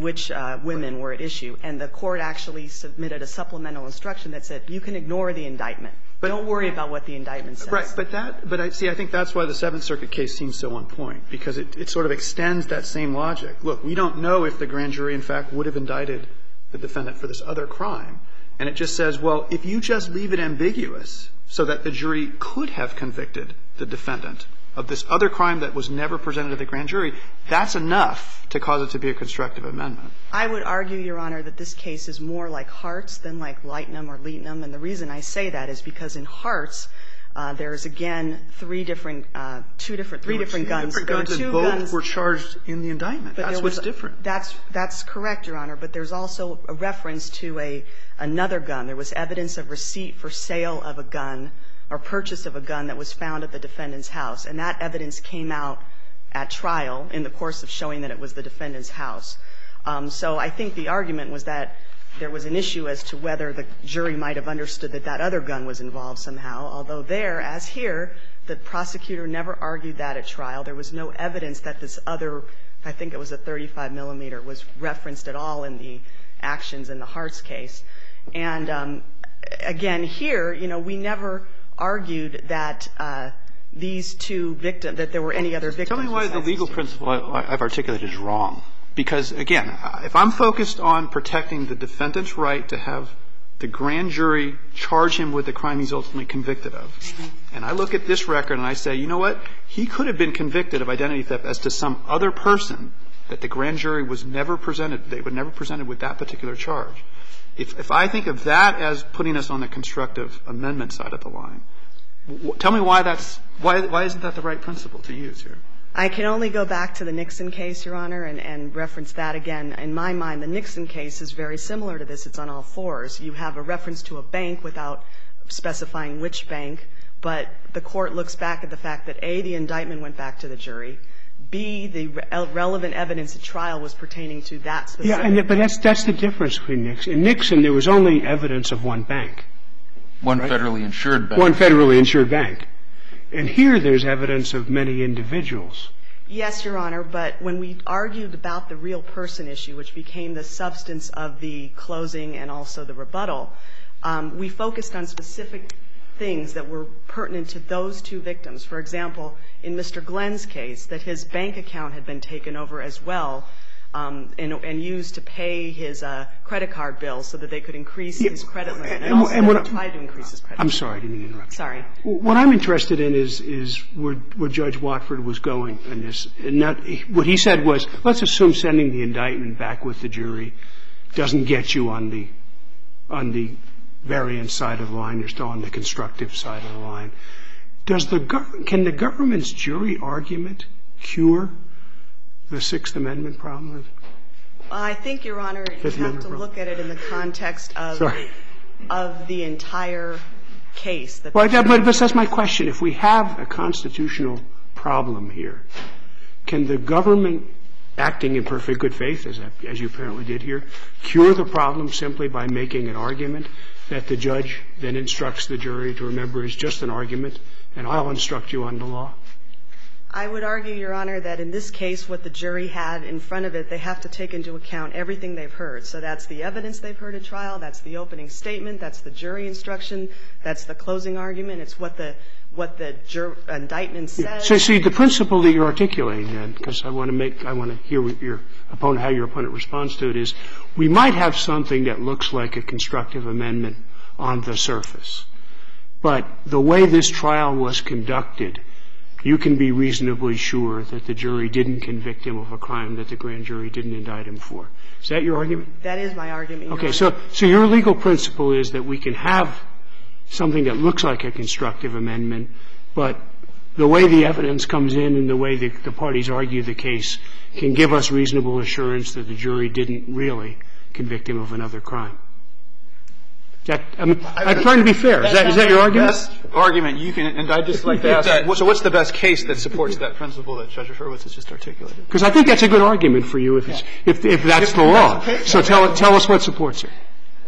women were at issue, and the Court actually submitted a supplemental instruction that said, you can ignore the indictment. But don't worry about what the indictment says. Right. But I think that's why the Seventh Circuit case seems so on point, because it sort of extends that same logic. Look, we don't know if the grand jury, in fact, would have indicted the defendant for this other crime. And it just says, well, if you just leave it ambiguous so that the jury could have convicted the defendant of this other crime that was never presented to the grand jury, that's enough to cause it to be a constructive amendment. I would argue, Your Honor, that this case is more like Hart's than like Lightnum or Leetnum. And the reason I say that is because in Hart's, there's, again, three different guns. There were two different guns, and both were charged in the indictment. That's what's different. That's correct, Your Honor. But there's also a reference to another gun. There was evidence of receipt for sale of a gun or purchase of a gun that was found at the defendant's house. And that evidence came out at trial in the course of showing that it was the defendant's house. So I think the argument was that there was an issue as to whether the jury might have understood that that other gun was involved somehow, although there, as here, the prosecutor never argued that at trial. There was no evidence that this other, I think it was a .35 millimeter, was referenced at all in the actions in the Hart's case. And, again, here, we never argued that these two victims, that there were any other victims. Tell me why the legal principle I've articulated is wrong. Because, again, if I'm focused on protecting the defendant's right to have the grand jury charge him with the crime he's ultimately convicted of, and I look at this record and I say, you know what, he could have been convicted of identity theft as to some other person that the grand jury was never presented, they were never presented with that particular charge. If I think of that as putting us on the constructive amendment side of the line, tell me why isn't that the right principle to use here? I can only go back to the Nixon case, Your Honor, and reference that again. In my mind, the Nixon case is very similar to this. It's on all fours. You have a reference to a bank without specifying which bank, but the Court looks back at the fact that, A, the indictment went back to the jury, B, the relevant evidence at trial was pertaining to that specific bank. Yeah, but that's the difference between Nixon. In Nixon, there was only evidence of one bank. One federally insured bank. One federally insured bank. And here there's evidence of many individuals. Yes, Your Honor, but when we argued about the real person issue, which became the substance of the closing and also the rebuttal, we focused on specific things that were pertinent to those two victims. For example, in Mr. Glenn's case, that his bank account had been taken over as well and used to pay his credit card bill so that they could increase his credit limit. And also they tried to increase his credit limit. I'm sorry, I didn't mean to interrupt. Sorry. What I'm interested in is where Judge Watford was going in this. And what he said was, let's assume sending the indictment back with the jury doesn't get you on the variance side of the line. You're still on the constructive side of the line. Can the government's jury argument cure the Sixth Amendment problem? I think, Your Honor, you have to look at it in the context of the entire case. But that's my question. If we have a constitutional problem here, can the government, acting in perfect good faith, as you apparently did here, cure the problem simply by making an argument that the judge then instructs the jury to remember is just an argument, and I'll instruct you on the law? I would argue, Your Honor, that in this case what the jury had in front of it, they have to take into account everything they've heard. So that's the evidence they've heard at trial, that's the opening statement, that's the jury instruction, that's the closing argument, it's what the indictment says. So see, the principle that you're articulating then, because I want to hear what how your opponent responds to it, is we might have something that looks like a constructive amendment on the surface. But the way this trial was conducted, you can be reasonably sure that the jury didn't convict him of a crime that the grand jury didn't indict him for. Is that your argument? That is my argument, Your Honor. Okay. So your legal principle is that we can have something that looks like a constructive amendment, but the way the evidence comes in and the way the parties argue the case can give us reasonable assurance that the jury didn't really convict him of another crime. I'm trying to be fair. Is that your argument? Best argument you can, and I'd just like to ask, so what's the best case that supports that principle that Judge Hurwitz has just articulated? Because I think that's a good argument for you if that's the law. So tell us what supports it.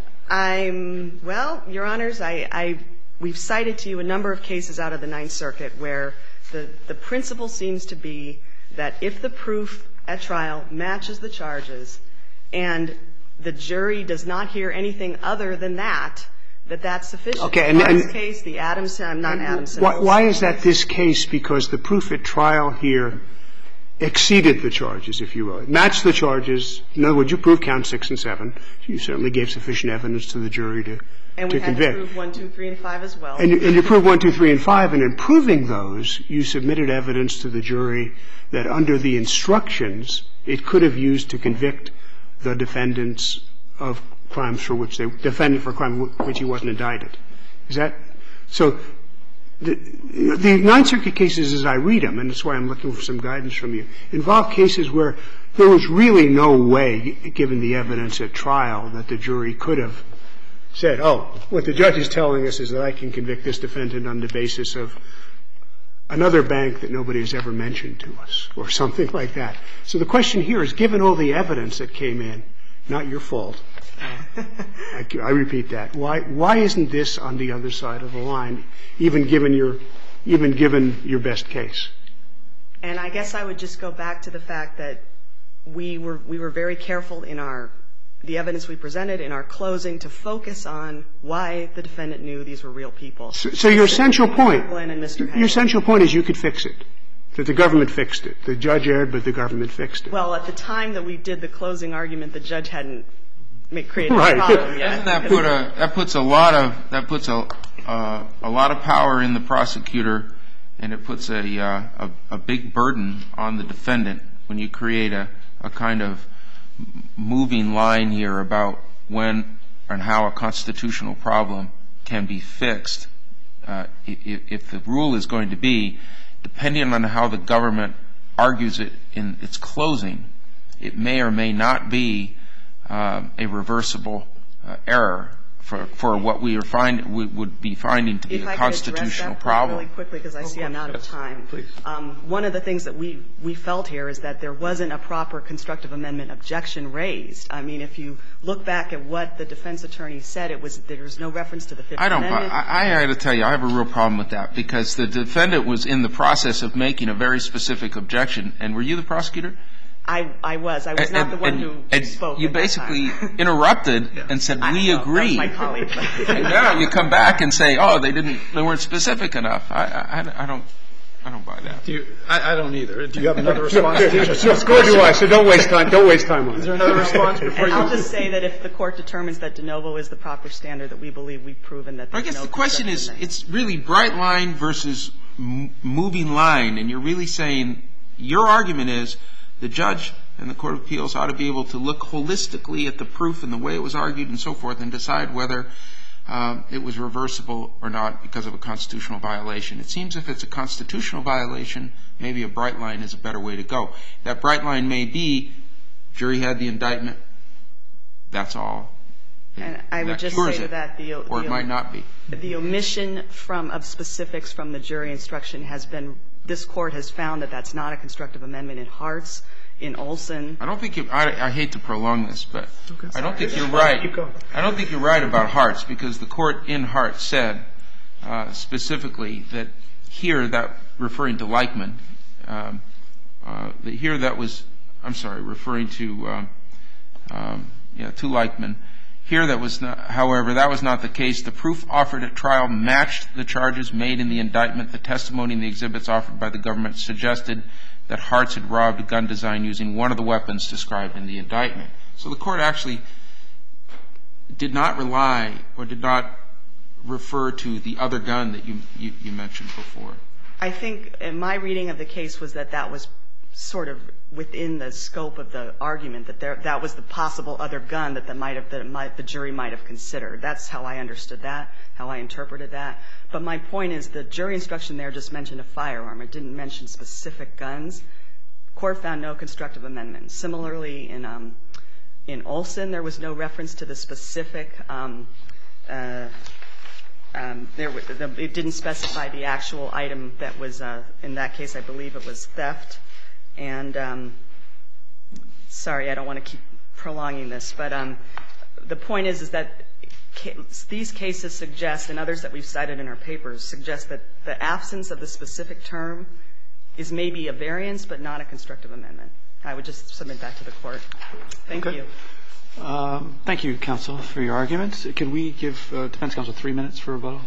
Well, Your Honors, we've cited to you a number of cases out of the Ninth Circuit where the principle seems to be that if the proof at trial matches the charges and the jury does not hear anything other than that, that's sufficient. Okay. In this case, the Adamson, not Adamson. Why is that this case? Because the proof at trial here exceeded the charges, if you will. It matched the charges. In other words, you proved count 6 and 7. You certainly gave sufficient evidence to the jury to convict. And we had to prove 1, 2, 3, and 5 as well. And you proved 1, 2, 3, and 5. And in proving those, you submitted evidence to the jury that under the instructions, it could have used to convict the defendants of crimes for which they – defendant for a crime for which he wasn't indicted. Is that – so the Ninth Circuit cases, as I read them, and that's why I'm looking for some guidance from you, involve cases where there was really no way, given the evidence at trial, that the jury could have said, oh, what the judge is telling us is that I can convict this defendant on the basis of another bank that nobody has ever mentioned to us, or something like that. So the question here is, given all the evidence that came in, not your fault, I repeat that, why isn't this on the other side of the line, even given your best case? And I guess I would just go back to the fact that we were very careful in the evidence we presented in our closing to focus on why the defendant knew these were real people. So your essential point, Glenn and Mr. your essential point is you could fix it, that the government fixed it. The judge erred, but the government fixed it. Well, at the time that we did the closing argument, the judge hadn't created a problem yet. Doesn't that puts a lot of power in the prosecutor, and it puts a big burden on the defendant when you create a kind of moving line here about when and how a constitutional problem can be fixed. If the rule is going to be, depending on how the government argues it in its closing, it may or may not be a reversible error for what we would be finding to be a constitutional problem. Really quickly, because I see I'm out of time. Please. One of the things that we felt here is that there wasn't a proper constructive amendment objection raised. I mean, if you look back at what the defense attorney said, there was no reference to the Fifth Amendment. I got to tell you, I have a real problem with that, because the defendant was in the process of making a very specific objection. And were you the prosecutor? I was. I was not the one who spoke. You basically interrupted and said, we agree. That was my colleague. And now you come back and say, oh, they weren't specific enough. I don't buy by that. I don't either. Do you have another response? Nor do I, so don't waste time on it. Is there another response before And you? I'll just say that if the Court determines that de novo is the proper standard, that we believe we've proven that I there's guess no the question is, constructive it's really bright line versus moving line, and you're really saying your argument is the judge and the Court of Appeals ought to be able to look holistically at the proof and the way it was argued and so forth and decide whether it was reversible or not because of a constitutional violation. It seems if it's a constitutional violation, maybe a bright line is a better way to go. That bright line may be jury had the indictment, that's all. And I would just say to that, or it might not be. The omission of specifics from the jury instruction has been, this Court has found that that's not a constructive amendment in Hartz, in Olson. I don't think I hate to prolong this, but I don't think you're right. I don't think you're right about Hartz, because the Court in Hartz said specifically that here, that referring to Leichman, that here that was, I'm sorry, referring to Leichman. Here that was not, however, that was not the case. The proof offered at trial matched the charges made in the indictment. The testimony in the exhibits offered by the government suggested that Hartz had robbed a gun design using one of the weapons described in the indictment. So the Court actually did not rely or did not refer to the other gun that you mentioned before. I think my reading of the case was that that was sort of within the scope of the argument, that that was the possible other gun that the jury might have considered. That's how I understood that, how I interpreted that. But my point is the jury instruction there just mentioned a firearm. It didn't mention specific guns. The Court found no constructive amendment. Similarly, in Olson, there was no reference to the specific it didn't specify the actual item that was, in that case, I believe it was theft. And sorry, I don't want to keep prolonging this, but the point is that these cases suggest, and others that we've cited in our papers, suggest that the absence of the specific term is maybe a variance but not a constructive amendment. I would just submit that to the Court. Thank you. Thank you, counsel, for your arguments. Can we give defense counsel 3 minutes for rebuttal?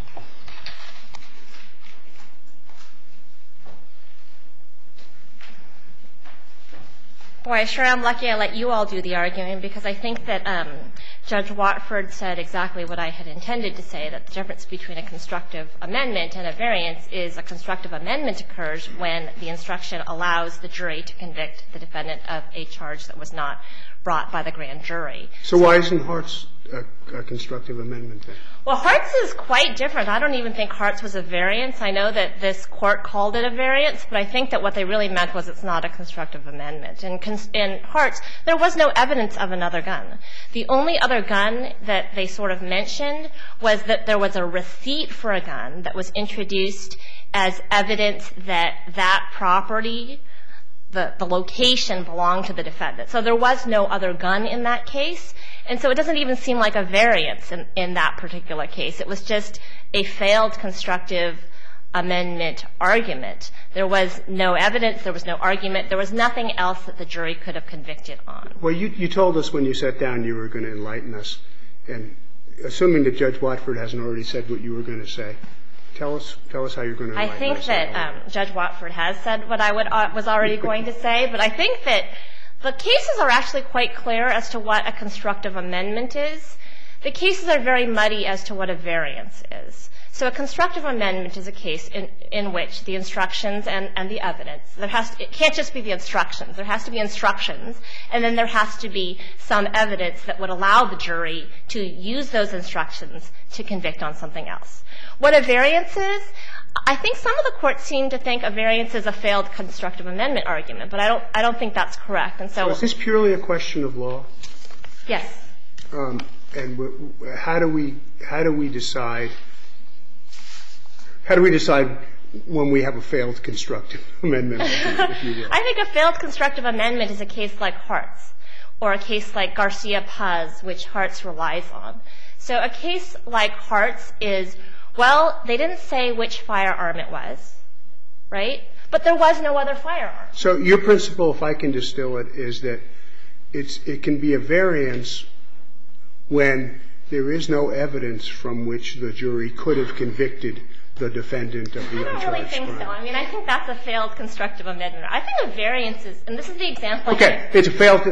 Boy, I sure am lucky I let you all do the arguing, because I think that Judge Watford said exactly what I had intended to say, that the difference between a constructive amendment and a variance is a constructive amendment occurs when the instruction allows the jury to convict the defendant of a charge that was not brought by the grand jury. So why isn't Hartz a constructive amendment then? Well, Hartz is quite different. I don't even think Hartz was a variance. I know that this Court called it a variance, but I think that what they really meant was it's not a constructive amendment. In Hartz, there was no evidence of another gun. The only other gun that they sort of mentioned was that there was a receipt for a gun that was introduced as evidence that that property, the location, belonged to the defendant. So there was no other gun in that case. And so it doesn't even seem like a variance in that particular case. It was just a failed constructive amendment argument. There was no evidence. There was no argument. There was nothing else that the jury could have convicted on. Well, you told us when you sat down you were going to enlighten us. And assuming that Judge Watford hasn't already said what you were going to say, tell us how you're going to enlighten us. I think that Judge Watford has said what I was already going to say, but I think that the cases are actually quite clear as to what a constructive amendment is. The cases are very muddy as to what a variance is. So a constructive amendment is a case in which the instructions and the evidence, it can't just be the instructions. There has to be instructions, and then there has to be some evidence that would allow the jury to use those instructions to convict on something else. What a variance is, I think some of the courts seem to think a variance is a failed constructive amendment argument, but I don't think that's correct. And so is this purely a question of law? Yes. And how do we decide when we have a failed constructive amendment, if you will? I think a failed constructive amendment is a case like Hartz or a case like Garcia-Paz, which Hartz relies on. So a case like Hartz is, well, they didn't say which firearm it was, right? But there was no other firearm. So your principle, if I can distill it, is that it can be a variance when there is no evidence from which the jury could have convicted the defendant of the uncharged crime. I don't really think so. I mean, I think that's a failed constructive amendment. I think a variance is, and this is the example. Okay. It's a failed,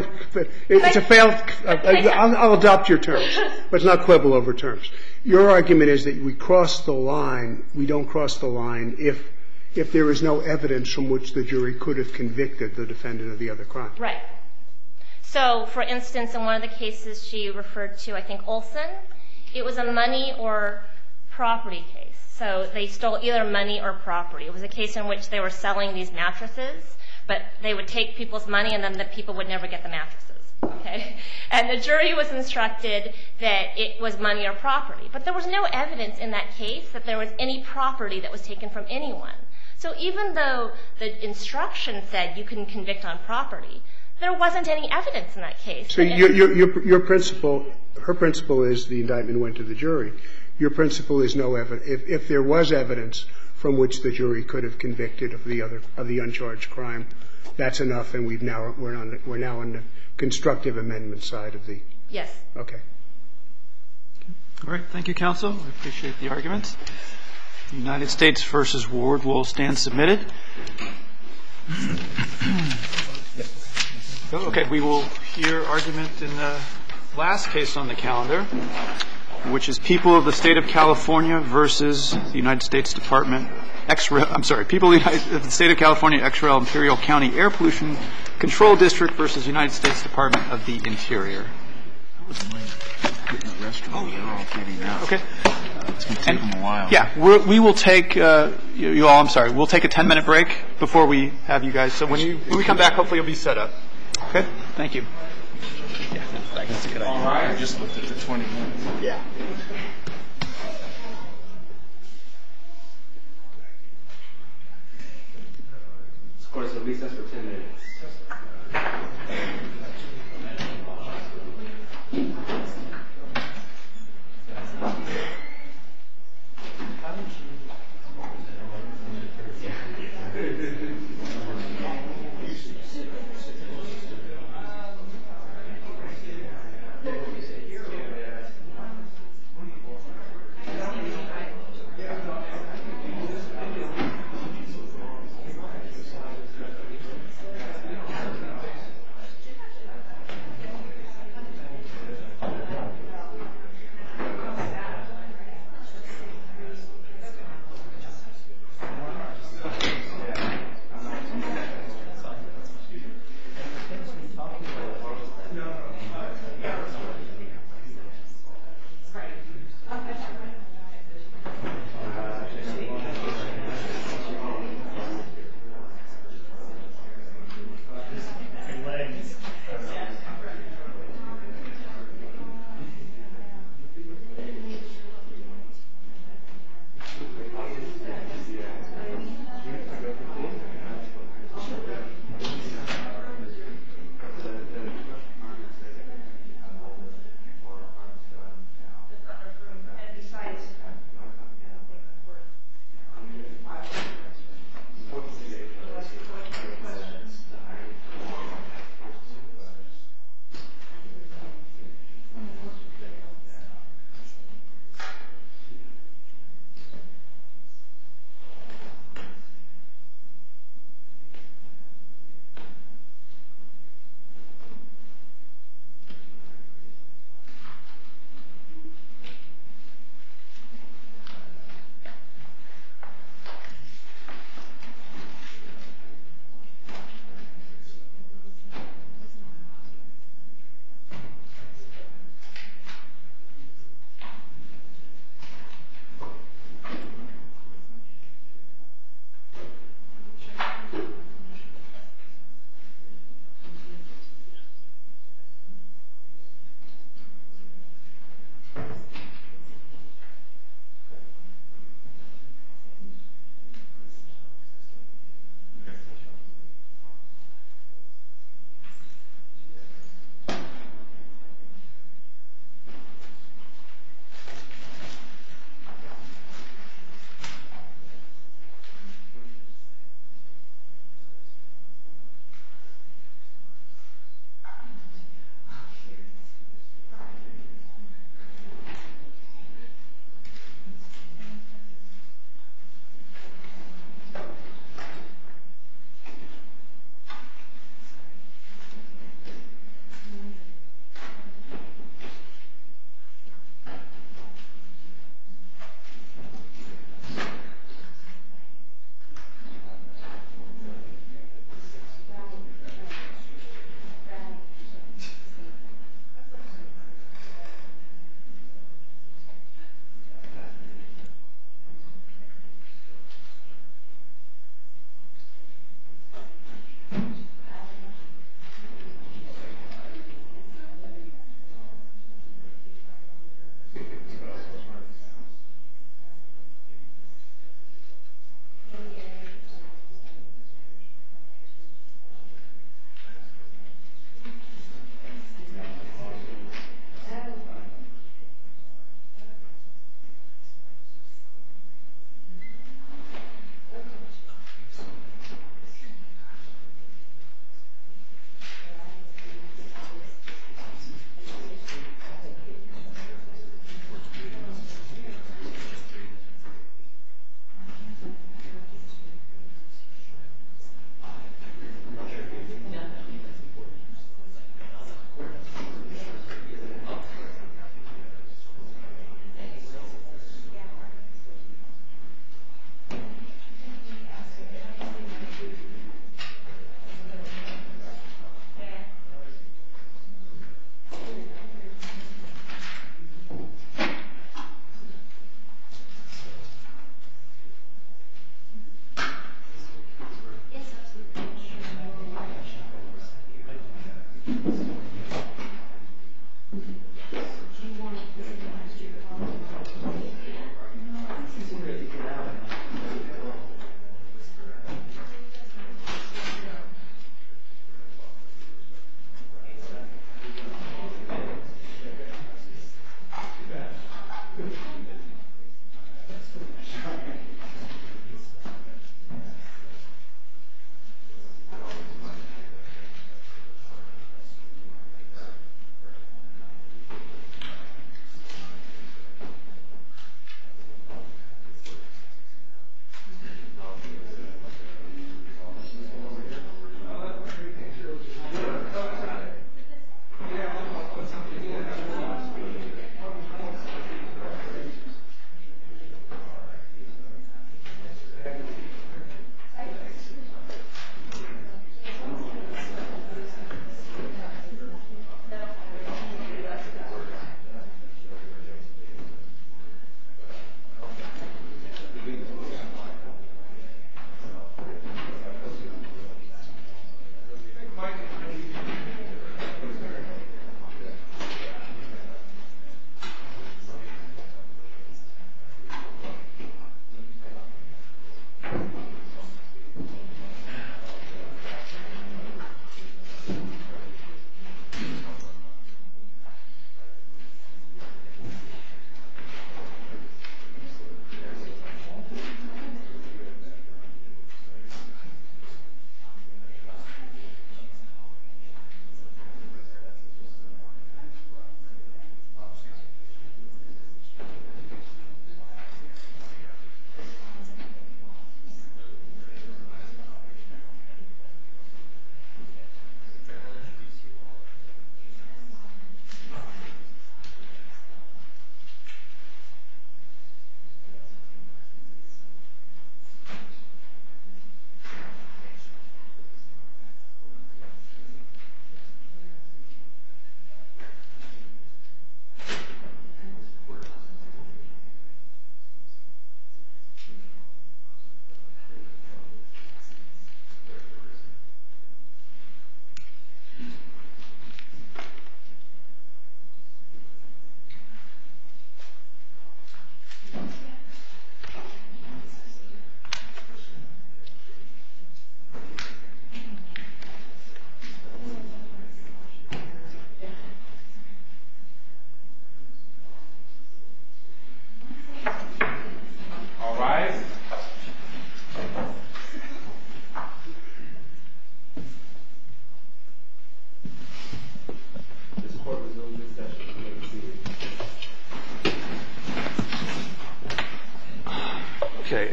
I'll adopt your terms. Let's not quibble over terms. Your argument is that we cross the line, we don't cross the line if there is no evidence from which the jury could have convicted the defendant of the other crime. Right. So, for instance, in one of the cases she referred to, I think Olson, it was a money or property case. So they stole either money or property. It was a case in which they were selling these mattresses, but they would take people's money and then the people would never get the mattresses. Okay? And the jury was instructed that it was money or property. But there was no evidence in that case that there was any property that was taken from anyone. So even though the instruction said you can convict on property, there wasn't any evidence in that case. So your principle, her principle is the indictment went to the jury. Your principle is no evidence. If there was evidence from which the jury could have convicted of the uncharged crime, that's enough, and we're now on the constructive amendment side of the. Yes. Okay. All right. Thank you, counsel. I appreciate the arguments. United States v. Ward will stand submitted. Okay. We will hear argument in the last case on the calendar, which is People of the State of California versus the United States Department People of the State of California XREL Imperial County Air Pollution Control District versus United States Department of the Interior. Okay. It's going to take them a while. Yeah, we will take you all. I'm sorry. We'll take a 10-minute break before we have you guys. So when we come back, hopefully you'll be set up. Okay. Thank you. Yeah, that's a good idea. All right. I just looked at the 20 minutes. Yeah. Of course, at least that's for 10 minutes.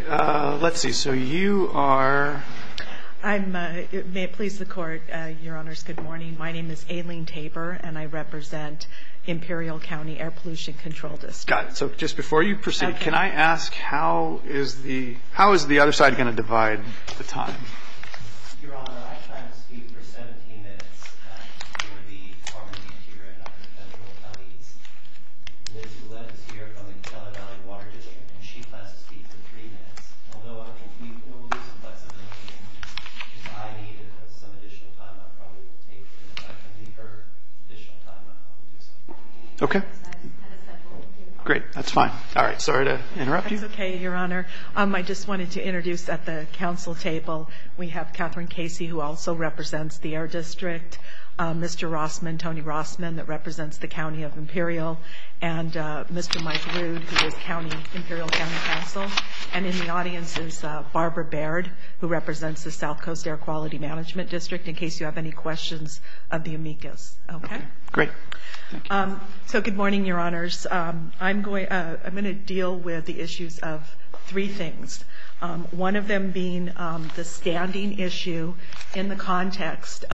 Let's see. So you are... May it please the Court, Your Honors, good morning. My name is Aileen Tabor, and I represent Imperial County Air Pollution Control District. Got it. So just before you proceed, can I ask how is the other side going to divide the time? Your Honor, I plan to speak for 17 minutes for the Department of the Interior and other federal entities. Liz Goulet is here from the Coachella Valley Water District, and she plans to speak for 3 minutes. Although I think we will lose some flexibility, and if I need some additional time, I probably will take it. If I can leave her additional time, I will do so. Okay. Great. That's fine. All right. Sorry to interrupt you. That's okay, Your Honor. I just wanted to introduce at the council table, we have Catherine Casey, who also represents the Air District, Mr. Rossman, Tony Rossman, that represents the County of Imperial, and Mr. Mike Rude, who is Imperial County Council. And in the audience is Barbara Baird, who represents the South Coast Air Quality Management District, in case you have any questions of the amicus. Okay? Great. So good morning, Your Honors. I'm going to deal with the issues of 3 things. One of them being the standing issue in the context